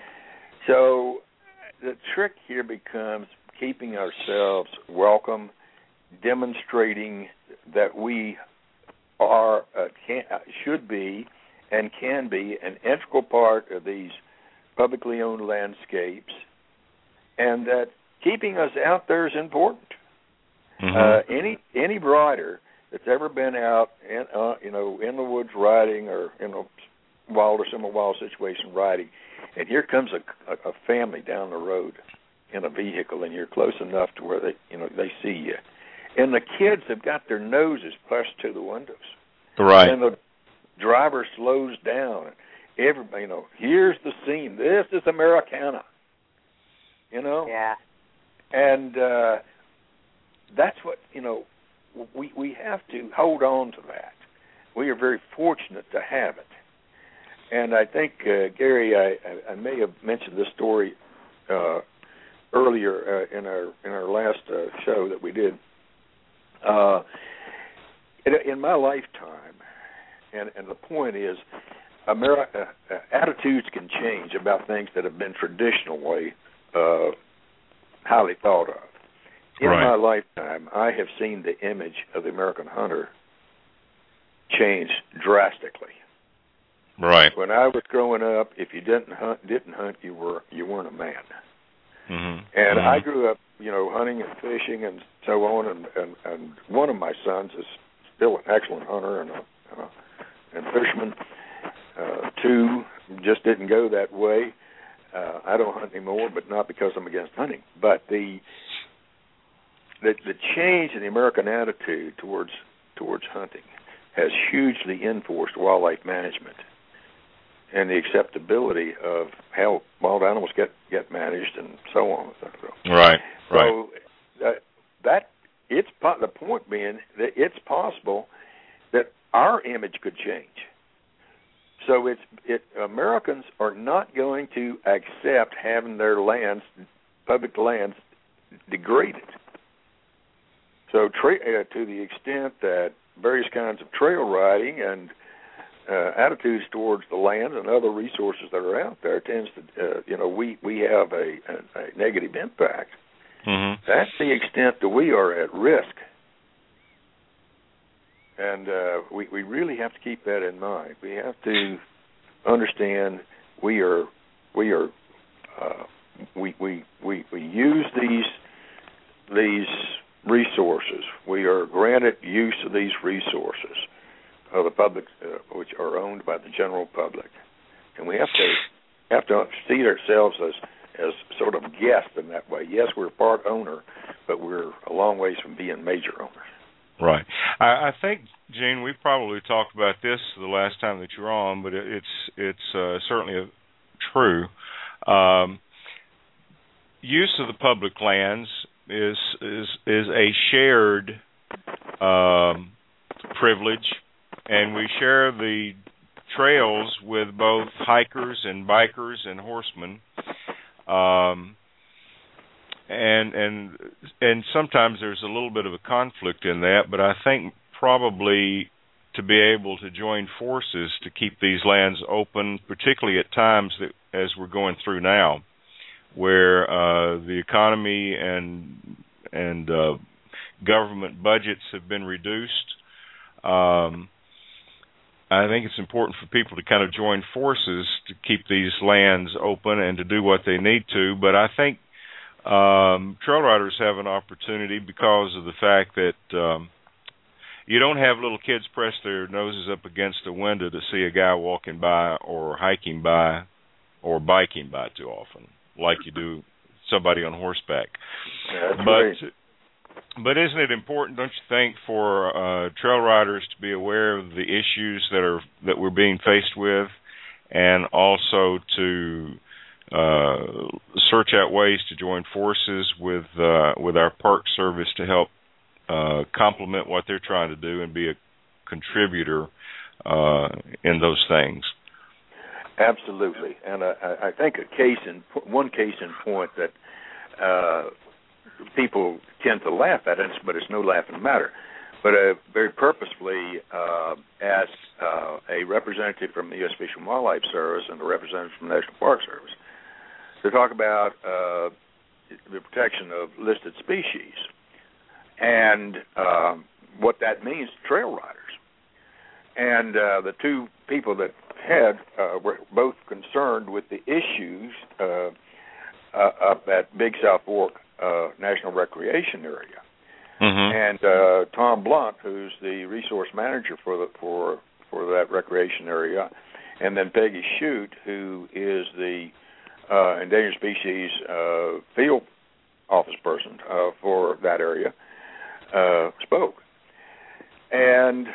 So the trick here becomes keeping ourselves welcome, demonstrating that we are, uh, can, uh, should be, and can be an integral part of these publicly owned landscapes, and that keeping us out there is important. Mm-hmm. Uh, any any rider that's ever been out, in, uh, you know, in the woods riding or in a wild or semi-wild situation riding, and here comes a, a, a family down the road in a vehicle, and you're close enough to where they, you know, they see you, and the kids have got their noses pressed to the windows. Right. And the driver slows down. Everybody, you know, here's the scene. This is Americana. You know. Yeah. And uh, that's what, you know, we we have to hold on to that. We are very fortunate to have it. And I think, uh, Gary, I, I may have mentioned this story uh, earlier uh, in our in our last uh, show that we did. Uh, in, in my lifetime, and, and the point is, America, uh, attitudes can change about things that have been traditionally uh, highly thought of. In right. my lifetime, I have seen the image of the American hunter change drastically. Right. When I was growing up, if you didn't hunt, didn't hunt, you were you weren't a man. Mm-hmm. And mm-hmm. I grew up, you know, hunting and fishing and so on. And, and, and one of my sons is still an excellent hunter and a, and, a, and fisherman. Uh, two just didn't go that way. Uh, I don't hunt anymore, but not because I'm against hunting. But the the, the change in the American attitude towards towards hunting has hugely enforced wildlife management and the acceptability of how wild animals get, get managed and so on. Right, so right. That, that it's the point being that it's possible that our image could change. So it's it Americans are not going to accept having their lands, public lands, degraded. So tra- uh, to the extent that various kinds of trail riding and uh, attitudes towards the land and other resources that are out there tends to, uh, you know, we, we have a, a, a negative impact. Mm-hmm. That's the extent that we are at risk. And uh, we, we really have to keep that in mind. We have to understand we are we are uh, we, we we we use these these resources. We are granted use of these resources of the public, uh, which are owned by the general public, and we have to have to see ourselves as as sort of guests in that way. Yes, we're part owner, but we're a long ways from being major owners. Right. I, I think, Gene, we probably talked about this the last time that you were on, but it, it's it's uh, certainly a, true. Um, use of the public lands is is is a shared um, privilege, and we share the trails with both hikers and bikers and horsemen. Um, and and and sometimes there's a little bit of a conflict in that, but I think probably to be able to join forces to keep these lands open, particularly at times that, as we're going through now, where uh, the economy and and uh, government budgets have been reduced. Um, I think it's important for people to kind of join forces to keep these lands open and to do what they need to. But I think um, trail riders have an opportunity because of the fact that um, you don't have little kids press their noses up against a window to see a guy walking by or hiking by or biking by too often, like you do somebody on horseback. That's but great. But isn't it important, don't you think, for uh, trail riders to be aware of the issues that are that we're being faced with, and also to uh, search out ways to join forces with uh, with our Park Service to help uh, complement what they're trying to do and be a contributor uh, in those things? Absolutely, and I, I think a case in one case in point that. Uh, people tend to laugh at it, but it's no laughing matter. But uh, very purposefully uh, asked uh, a representative from the U S Fish and Wildlife Service and a representative from the National Park Service to talk about uh, the protection of listed species and uh, what that means to trail riders. And uh, the two people that had uh, were both concerned with the issues uh, uh, up at Big South Fork Uh, National Recreation Area, mm-hmm. and uh, Tom Blunt, who's the resource manager for the for for that recreation area, and then Peggy Shute, who is the uh, endangered species uh, field office person uh, for that area, uh, spoke, and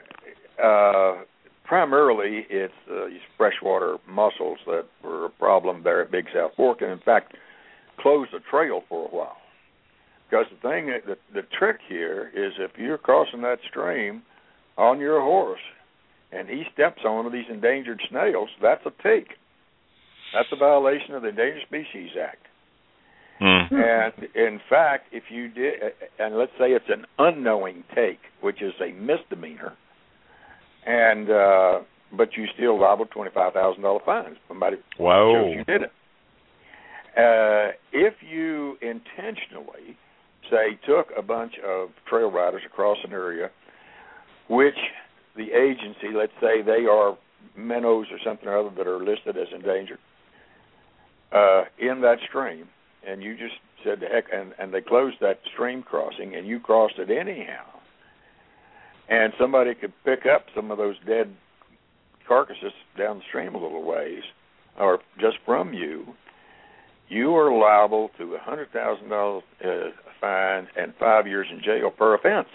uh, primarily it's uh, these freshwater mussels that were a problem there at Big South Fork, and in fact. Close the trail for a while, because the thing, the, the trick here is if you're crossing that stream on your horse and he steps on one of these endangered snails, that's a take. That's a violation of the Endangered Species Act. Mm. And in fact, if you did, and let's say it's an unknowing take, which is a misdemeanor, and uh, but you still liable twenty-five thousand dollar fines. Somebody Whoa. shows you did it. Uh, if you intentionally, say, took a bunch of trail riders across an area, which the agency, let's say they are minnows or something or other that are listed as endangered, uh, in that stream, and you just said, the heck, and, and they closed that stream crossing, and you crossed it anyhow, and somebody could pick up some of those dead carcasses down the stream a little ways, or just from you, you are liable to a one hundred thousand dollars uh, fine and five years in jail per offense.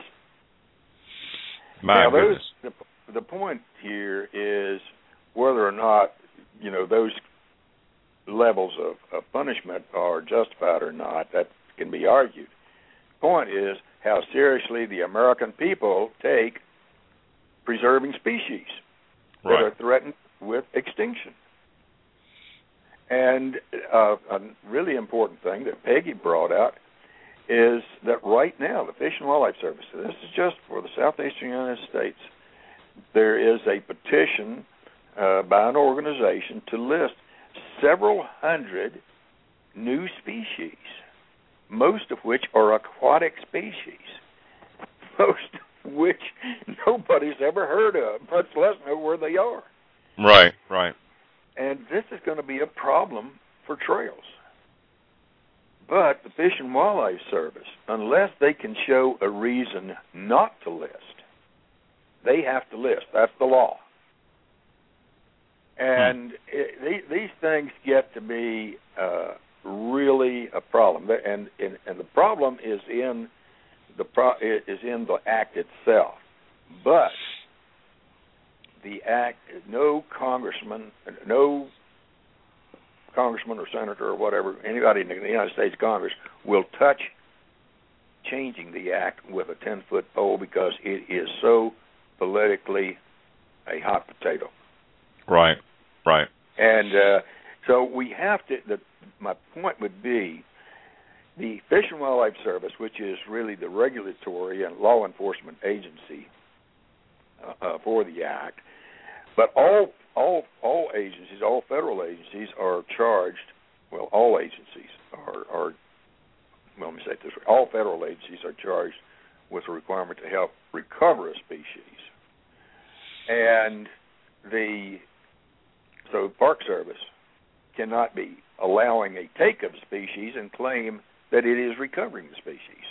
My now, those, goodness. the, the point here is whether or not, you know, those levels of, of punishment are justified or not, that can be argued. The point is how seriously the American people take preserving species that right. are threatened with extinction. And uh, a really important thing that Peggy brought out is that right now, the Fish and Wildlife Service, this is just for the southeastern United States, there is a petition uh, by an organization to list several hundred new species, most of which are aquatic species, most of which nobody's ever heard of, much less know where they are. Right, right. And this is going to be a problem for trails. But the Fish and Wildlife Service, unless they can show a reason not to list, they have to list. That's the law. And hmm. it, these things get to be uh, really a problem. And, and and the problem is in the pro, is in the act itself. But the act, no congressman, no congressman or senator or whatever, anybody in the United States Congress will touch changing the act with a ten-foot pole because it is so politically a hot potato. Right, right. And uh, so we have to, the, my point would be, the Fish and Wildlife Service, which is really the regulatory and law enforcement agency uh, uh, for the Act, but all all all agencies, all federal agencies are charged. Well, all agencies are, are well, let me say it this way: all federal agencies are charged with a requirement to help recover a species, and the so Park Service cannot be allowing a take of a species and claim that it is recovering the species.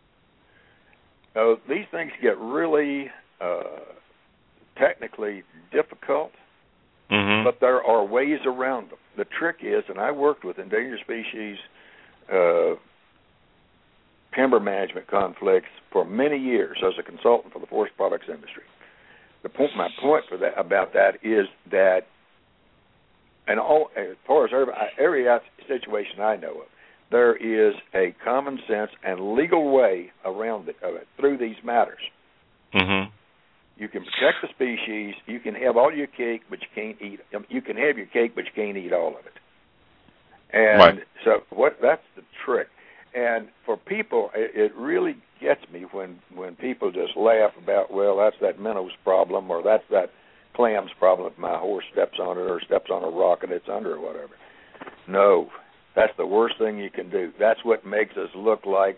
So these things get really uh, technically difficult, mm-hmm. but there are ways around them. The trick is, and I worked with endangered species uh, timber management conflicts for many years as a consultant for the forest products industry. The point, my point for that about that is that, and all as far as every, every situation I know of, there is a common sense and legal way around it, of it through these matters. Mm-hmm. You can protect the species. You can have all your cake, but you can't eat. You can have your cake, but you can't eat all of it. And right. so, what? That's the trick. And for people, it, it really gets me when when people just laugh about, well, that's that minnow's problem, or that's that clam's problem if my horse steps on it or steps on a rock and it's under or whatever. No, that's the worst thing you can do. That's what makes us look like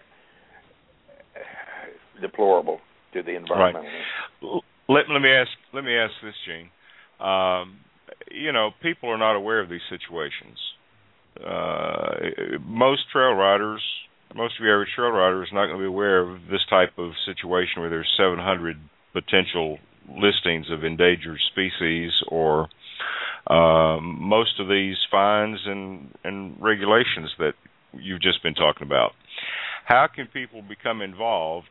deplorable to the environment. Right. Let, let me ask. Let me ask this, Gene. Um, you know, people are not aware of these situations. Uh, most trail riders, most of your average trail rider is not going to be aware of this type of situation where there's seven hundred potential listings of endangered species, or um, most of these fines and, and regulations that you've just been talking about. How can people become involved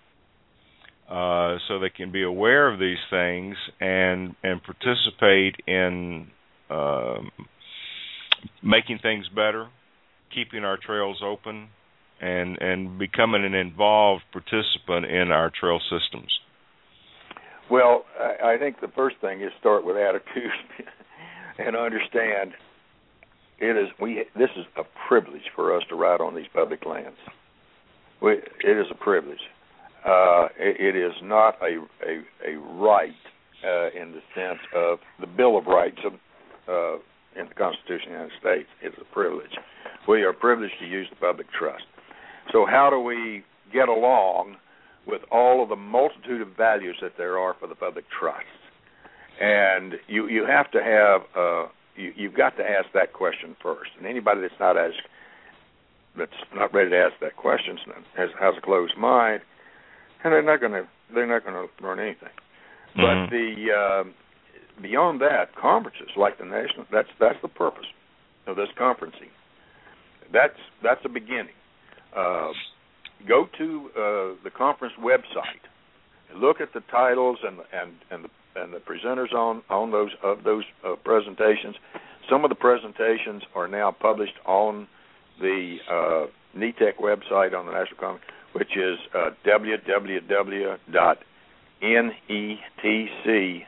uh, so they can be aware of these things and and participate in um, making things better, keeping our trails open, and and becoming an involved participant in our trail systems? Well, I, I think the first thing is start with attitude and understand it is we. This is a privilege for us to ride on these public lands. We, it is a privilege. Uh, it, it is not a a, a right uh, in the sense of the Bill of Rights of, uh, in the Constitution of the United States. It's a privilege. We are privileged to use the public trust. So how do we get along with all of the multitude of values that there are for the public trust? And you you have to have uh, you, you've got to ask that question first. And anybody that's not asked, that's not ready to ask that question has has a closed mind, and they're not going to they're not going to learn anything. Mm-hmm. But the uh, beyond that, conferences like the national that's that's the purpose of this conferencing. That's that's the beginning. Uh, go to uh, the conference website, look at the titles and and and the and the presenters on, on those of those uh, presentations. Some of the presentations are now published on the uh, N E T E C website on the National Conference, which is uh, w w w dot N E T C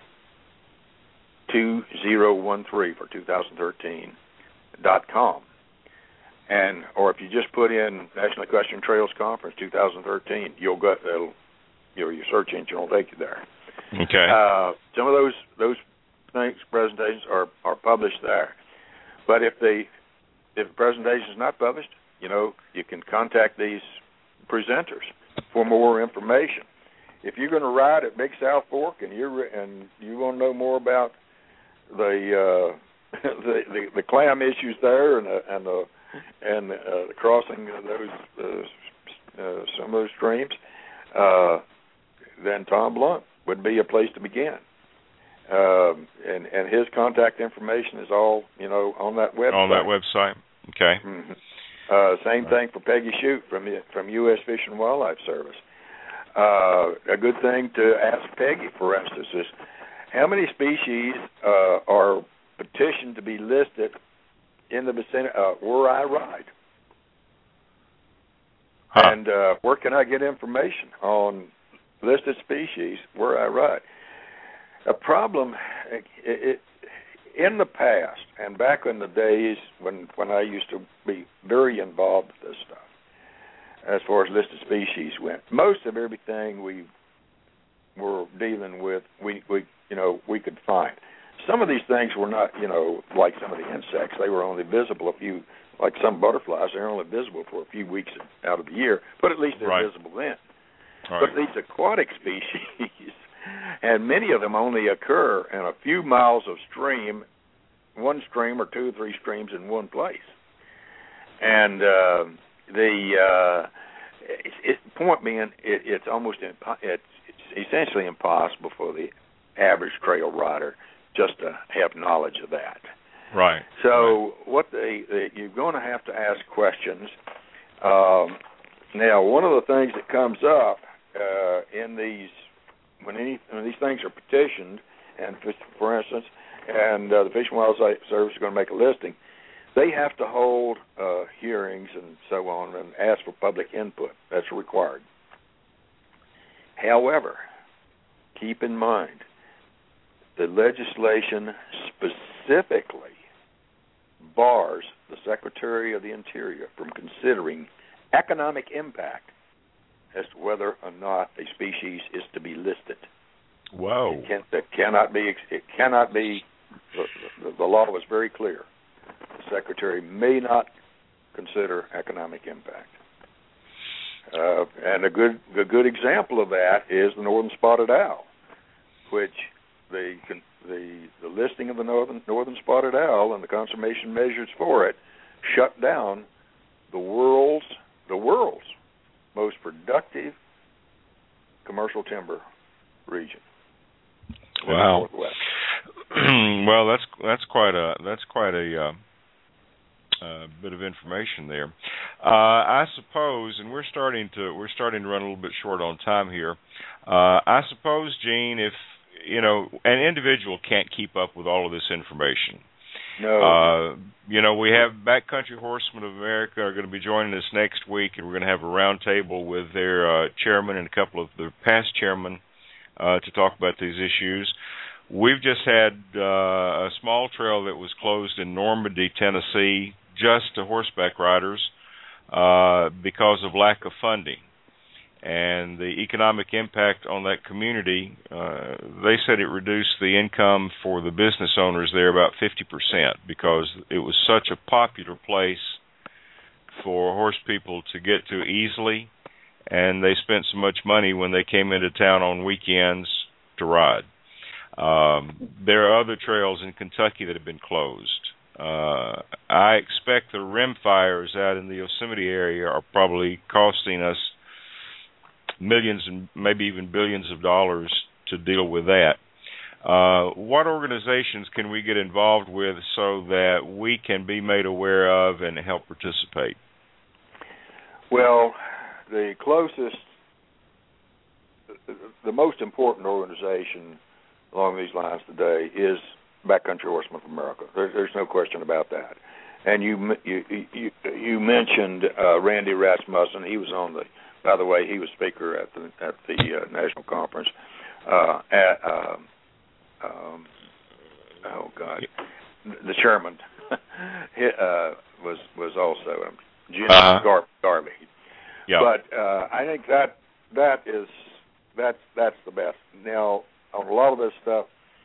two thousand thirteen for two thousand thirteen dot com. And or if you just put in National Equestrian Trails Conference two thousand thirteen, you'll get it'll, your your search engine will take you there. Okay. Uh, some of those those things presentations are, are published there, but if the if the presentation is not published, you know you can contact these presenters for more information. If you're going to ride at Big South Fork and you're and you want to know more about the uh, the, the the clam issues there and the, and the and uh, the crossing of those uh, uh, some of those streams, uh, then Tom Blunt would be a place to begin. Um, and and his contact information is all you know on that website. On that website, okay. Mm-hmm. Uh, same right. thing for Peggy Shute from from U S Fish and Wildlife Service. Uh, a good thing to ask Peggy, for instance, is how many species uh, are petitioned to be listed in the vicinity uh, where I ride, huh. and uh, where can I get information on listed species where I ride? A problem it, it, in the past and back in the days when, when I used to be very involved with this stuff, as far as listed species went. Most of everything we were dealing with, we, we you know, we could find. Some of these things were not, you know, like some of the insects. They were only visible a few, like some butterflies, they're only visible for a few weeks out of the year, but at least they're right. visible then. Right. But these aquatic species, and many of them only occur in a few miles of stream, one stream or two or three streams in one place. And uh, the uh, it, it, point being, it, it's almost impo- it's, it's essentially impossible for the average trail rider just to have knowledge of that. Right. So right. what they, they you're going to have to ask questions. Um, now, one of the things that comes up uh, in these when, any, when these things are petitioned, and for instance, and uh, the Fish and Wildlife Service is going to make a listing, they have to hold uh, hearings and so on and ask for public input. That's required. However, keep in mind, the legislation specifically bars the Secretary of the Interior from considering economic impact as to whether or not a species is to be listed. Whoa! It, can, it cannot be. It cannot be. The, the, the law was very clear. The Secretary may not consider economic impact. Uh, and a good a good example of that is the northern spotted owl, which the the the listing of the northern northern spotted owl and the conservation measures for it shut down the world's the world's most productive commercial timber region. Wow. Well, that's that's quite a that's quite a uh, uh, bit of information there. Uh, I suppose, and we're starting to we're starting to run a little bit short on time here. Uh, I suppose, Gene, if you know, an individual can't keep up with all of this information. No. Uh, you know, we have Backcountry Horsemen of America are going to be joining us next week, and we're going to have a roundtable with their uh, chairman and a couple of their past chairmen uh, to talk about these issues. We've just had uh, a small trail that was closed in Normandy, Tennessee, just to horseback riders uh, because of lack of funding. And the economic impact on that community, uh, they said it reduced the income for the business owners there about fifty percent because it was such a popular place for horse people to get to easily, and they spent so much money when they came into town on weekends to ride. Um, there are other trails in Kentucky that have been closed. Uh, I expect the rim fires out in the Yosemite area are probably costing us millions and maybe even billions of dollars to deal with that. Uh, what organizations can we get involved with so that we can be made aware of and help participate? Well, the closest, the most important organization along these lines today is Backcountry Horsemen of America. There, there's no question about that. And you you you, you mentioned uh, Randy Rasmussen. He was on the By the way, he was speaker at the at the uh, national conference. Uh, at um, um, oh God, the chairman he, uh, was was also um, Jim uh-huh. Gar- Garvey. Yeah. But uh, I think that that is that's that's the best. Now on a lot of this stuff,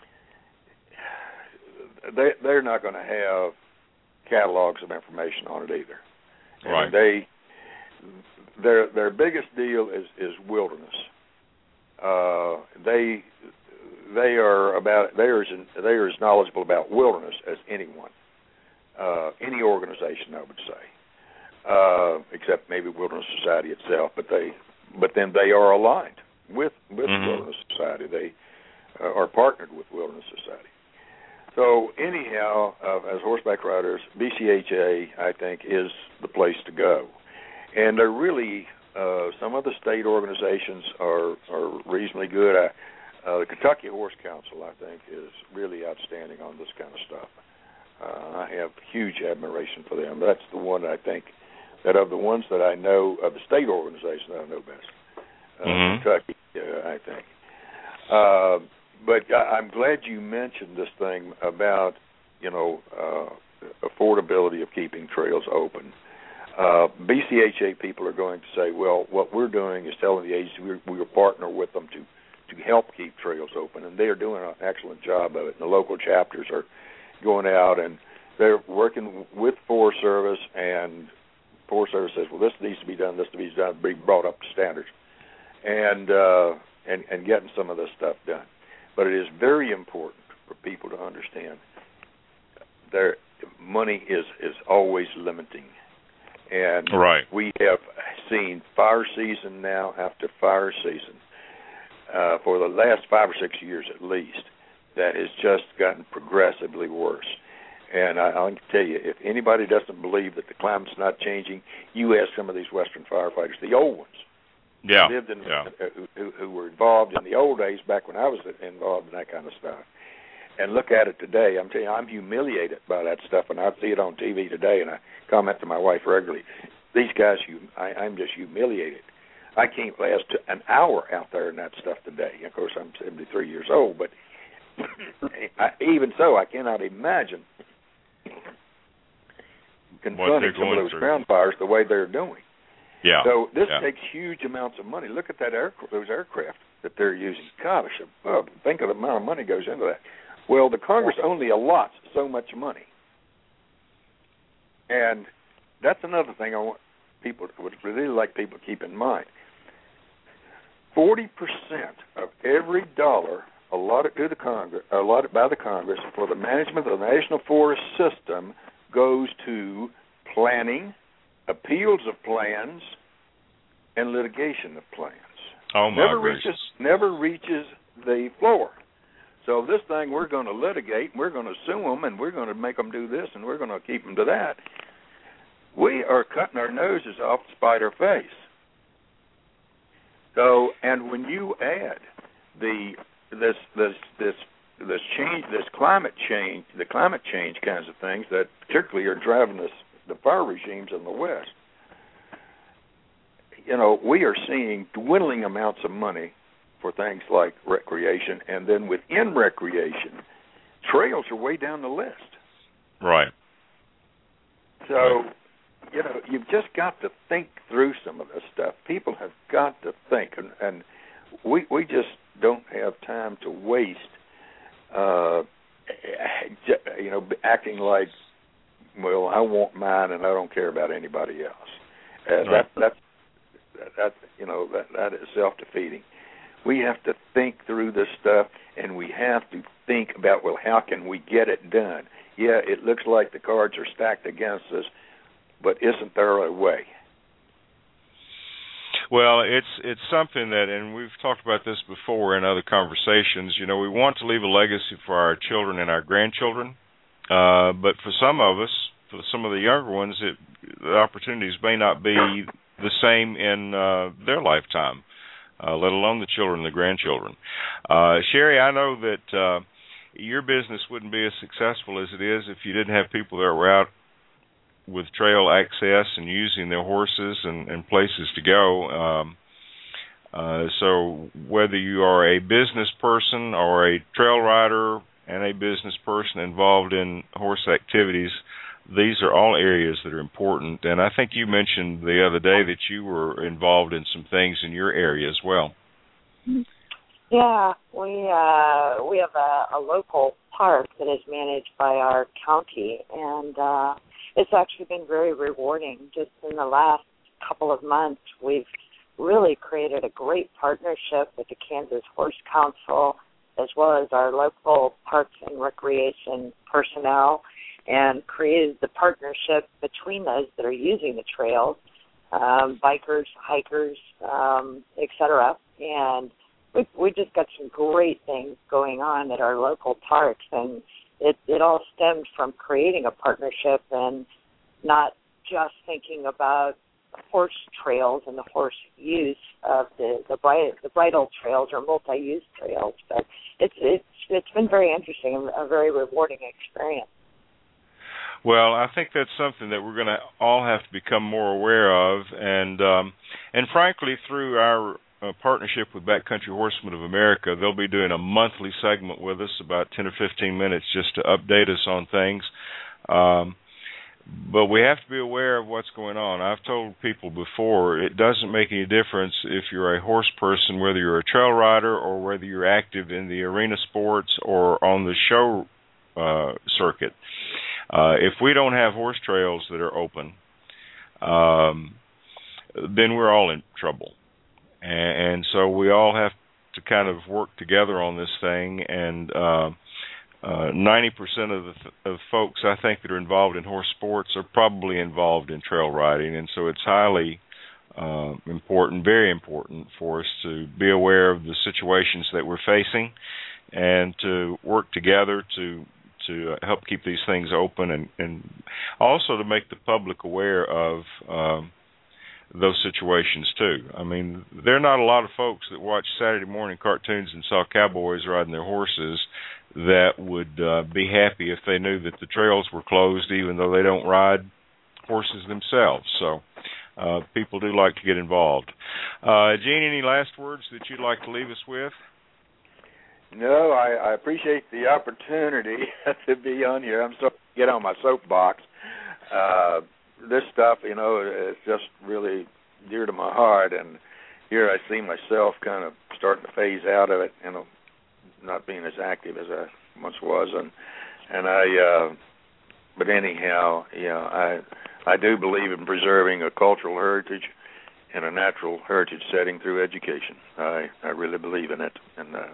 they they're not going to have catalogs of information on it either. Right. And they. Their their biggest deal is, is wilderness. Uh, they they are about they are as they are as knowledgeable about wilderness as anyone, uh, any organization I would say, uh, except maybe Wilderness Society itself. But they but then they are aligned with with mm-hmm. Wilderness Society. They uh, are partnered with Wilderness Society. So anyhow, uh, as horseback riders, B C H A I think is the place to go. And they're really, uh, some of the state organizations are, are reasonably good. I, uh, the Kentucky Horse Council, I think, is really outstanding on this kind of stuff. Uh, I have huge admiration for them. That's the one I think, that of the ones that I know, of the state organizations that I know best, uh, mm-hmm. Kentucky, uh, I think. Uh, but I, I'm glad you mentioned this thing about, you know, uh, affordability of keeping trails open. Uh, B C H A people are going to say, well, what we're doing is telling the agency we we will partner with them to, to help keep trails open, and they are doing an excellent job of it. And the local chapters are going out, and they're working with Forest Service, and Forest Service says, well, this needs to be done, this needs to be done, be brought up to standards, and, uh, and, and getting some of this stuff done. But it is very important for people to understand their money is, is always limiting. And right. we have seen fire season now after fire season uh, for the last five or six years at least that has just gotten progressively worse. And I, I can tell you, if anybody doesn't believe that the climate's not changing, you ask some of these Western firefighters, the old ones, yeah, who lived in, yeah. uh, who, who were involved in the old days back when I was involved in that kind of stuff. And look at it today. I'm telling you, I'm humiliated by that stuff, and I see it on T V today, and I comment to my wife regularly. These guys, I, I'm just humiliated. I can't last an hour out there in that stuff today. Of course, I'm seventy-three years old, but I, even so, I cannot imagine confronting some of those through. ground fires the way they're doing. Yeah. So this yeah. takes huge amounts of money. Look at that air, those aircraft that they're using. Gosh, oh, think of the amount of money goes into that. Well, the Congress only allots so much money. And that's another thing I want people would really like people to keep in mind. Forty percent of every dollar allotted to the Congress, allotted by the Congress for the management of the National Forest System goes to planning, appeals of plans, and litigation of plans. Oh my never gracious. reaches never reaches the floor. So this thing we're going to litigate, and we're going to sue them, and we're going to make them do this, and we're going to keep them to that. We are cutting our noses off to spite our face. So, and when you add the this this this this change, this climate change, the climate change kinds of things that particularly are driving this the fire regimes in the West, you know, we are seeing dwindling amounts of money for things like recreation, and then within recreation, trails are way down the list. Right. So, right. you know, you've just got to think through some of this stuff. People have got to think, and, and we we just don't have time to waste, uh, you know, acting like, well, I want mine and I don't care about anybody else. Uh, right. That that's that you know that that is self-defeating. We have to think through this stuff, and we have to think about, well, how can we get it done? Yeah, it looks like the cards are stacked against us, but isn't there a way? Well, it's it's something that, and we've talked about this before in other conversations, you know, we want to leave a legacy for our children and our grandchildren, uh, but for some of us, for some of the younger ones, it, the opportunities may not be the same in uh, their lifetime. Uh, let alone the children and the grandchildren. Uh, Sherry, I know that uh, your business wouldn't be as successful as it is if you didn't have people that were out with trail access and using their horses and, and places to go. Um, uh, so whether you are a business person or a trail rider and a business person involved in horse activities, these are all areas that are important, and I think you mentioned the other day that you were involved in some things in your area as well. Yeah, we uh, we have a, a local park that is managed by our county, and uh, it's actually been very rewarding. Just in the last couple of months, we've really created a great partnership with the Kansas Horse Council, as well as our local parks and recreation personnel, and created the partnership between those that are using the trails, um, bikers, hikers, um, et cetera. And we we just got some great things going on at our local parks, and it, it all stemmed from creating a partnership and not just thinking about horse trails and the horse use of the the, bridle, the bridle trails or multi-use trails, but it's it's it's been very interesting, a very rewarding experience. Well, I think that's something that we're going to all have to become more aware of, and um, and frankly, through our uh, partnership with Backcountry Horsemen of America, they'll be doing a monthly segment with us, about ten or fifteen minutes, just to update us on things. Um, but we have to be aware of what's going on. I've told people before, it doesn't make any difference if you're a horse person, whether you're a trail rider or whether you're active in the arena sports or on the show uh, circuit. Uh, if we don't have horse trails that are open, um, then we're all in trouble. And, and so we all have to kind of work together on this thing, and uh, uh, ninety percent of the th- of folks I think that are involved in horse sports are probably involved in trail riding, and so it's highly uh, important, very important for us to be aware of the situations that we're facing and to work together to to help keep these things open, and, and also to make the public aware of um, those situations too. I mean, there are not a lot of folks that watch Saturday morning cartoons and saw cowboys riding their horses that would uh, be happy if they knew that the trails were closed, even though they don't ride horses themselves. So uh, people do like to get involved. Uh, Gene, any last words that you'd like to leave us with? No, I, I appreciate the opportunity to be on here. I'm sorry to get on my soapbox. Uh, this stuff, you know, is just really dear to my heart, and here I see myself kind of starting to phase out of it, you know, not being as active as I once was, and and I. Uh, but anyhow, you know, I I do believe in preserving a cultural heritage in a natural heritage setting through education. I I really believe in it, and. Uh,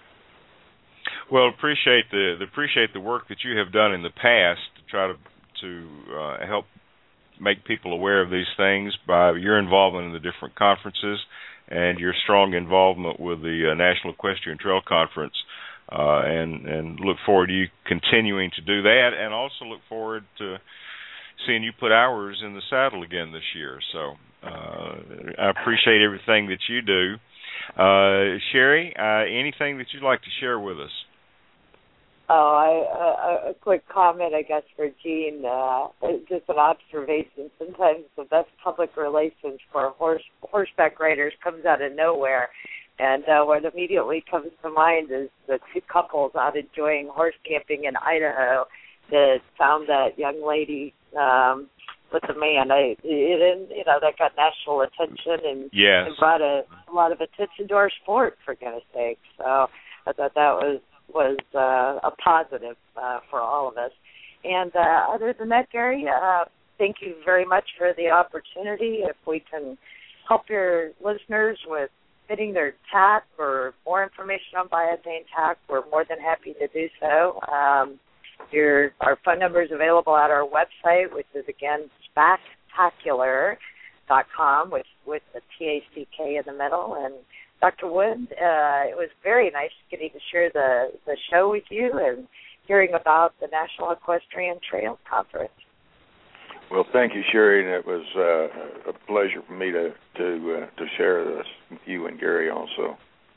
Well, appreciate the appreciate the work that you have done in the past to try to to uh, help make people aware of these things by your involvement in the different conferences and your strong involvement with the uh, National Equestrian Trail Conference, uh, and and look forward to you continuing to do that, and also look forward to seeing you put hours in the saddle again this year. So uh, I appreciate everything that you do. Uh, Sherry, uh, anything that you'd like to share with us? Oh, I, uh, a quick comment, I guess, for Gene. Uh, just an observation. Sometimes the best public relations for horse horseback riders comes out of nowhere. And uh, what immediately comes to mind is the two couples out enjoying horse camping in Idaho that found that young lady um, with the man. I, it, you know, that got national attention and, yes. and brought a, a lot of attention to our sport, for goodness sake. So I thought that was was uh, a positive uh, for all of us. And uh, other than that, Gary, uh, thank you very much for the opportunity. If we can help your listeners with fitting their tack or more information on Biothane tack, we're more than happy to do so. Um, your, our phone number is available at our website, which is, again, spactacular dot com, which with the T A C K in the middle. And Doctor Wood, uh, it was very nice getting to share the, the show with you and hearing about the National Equestrian Trail Conference. Well, thank you, Sherry, and it was uh, a pleasure for me to to, uh, to share this with you and Gary also.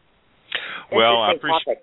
Well, I appreciate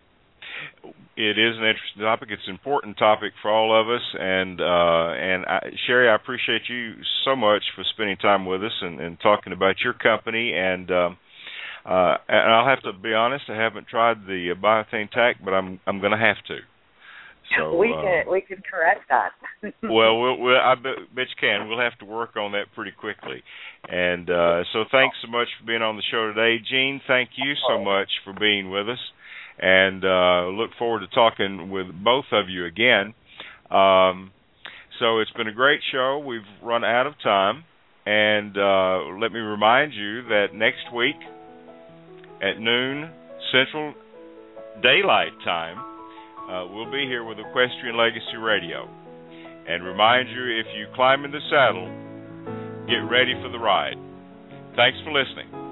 it. Is an interesting topic. It's an important topic for all of us, and uh, and I, Sherry, I appreciate you so much for spending time with us and, and talking about your company. And um, Uh, and I'll have to be honest, I haven't tried the uh, Biothane tack, but I'm I'm going to have to. So we can uh, we can correct that. well, we'll, we'll, I bet you can. We'll have to work on that pretty quickly. And uh, so, thanks so much for being on the show today, Gene. Thank you so much for being with us, and uh, look forward to talking with both of you again. Um, so it's been a great show. We've run out of time, and uh, let me remind you that next week, at noon Central Daylight Time, uh, we'll be here with Equestrian Legacy Radio. And remind you, if you climb in the saddle, get ready for the ride. Thanks for listening.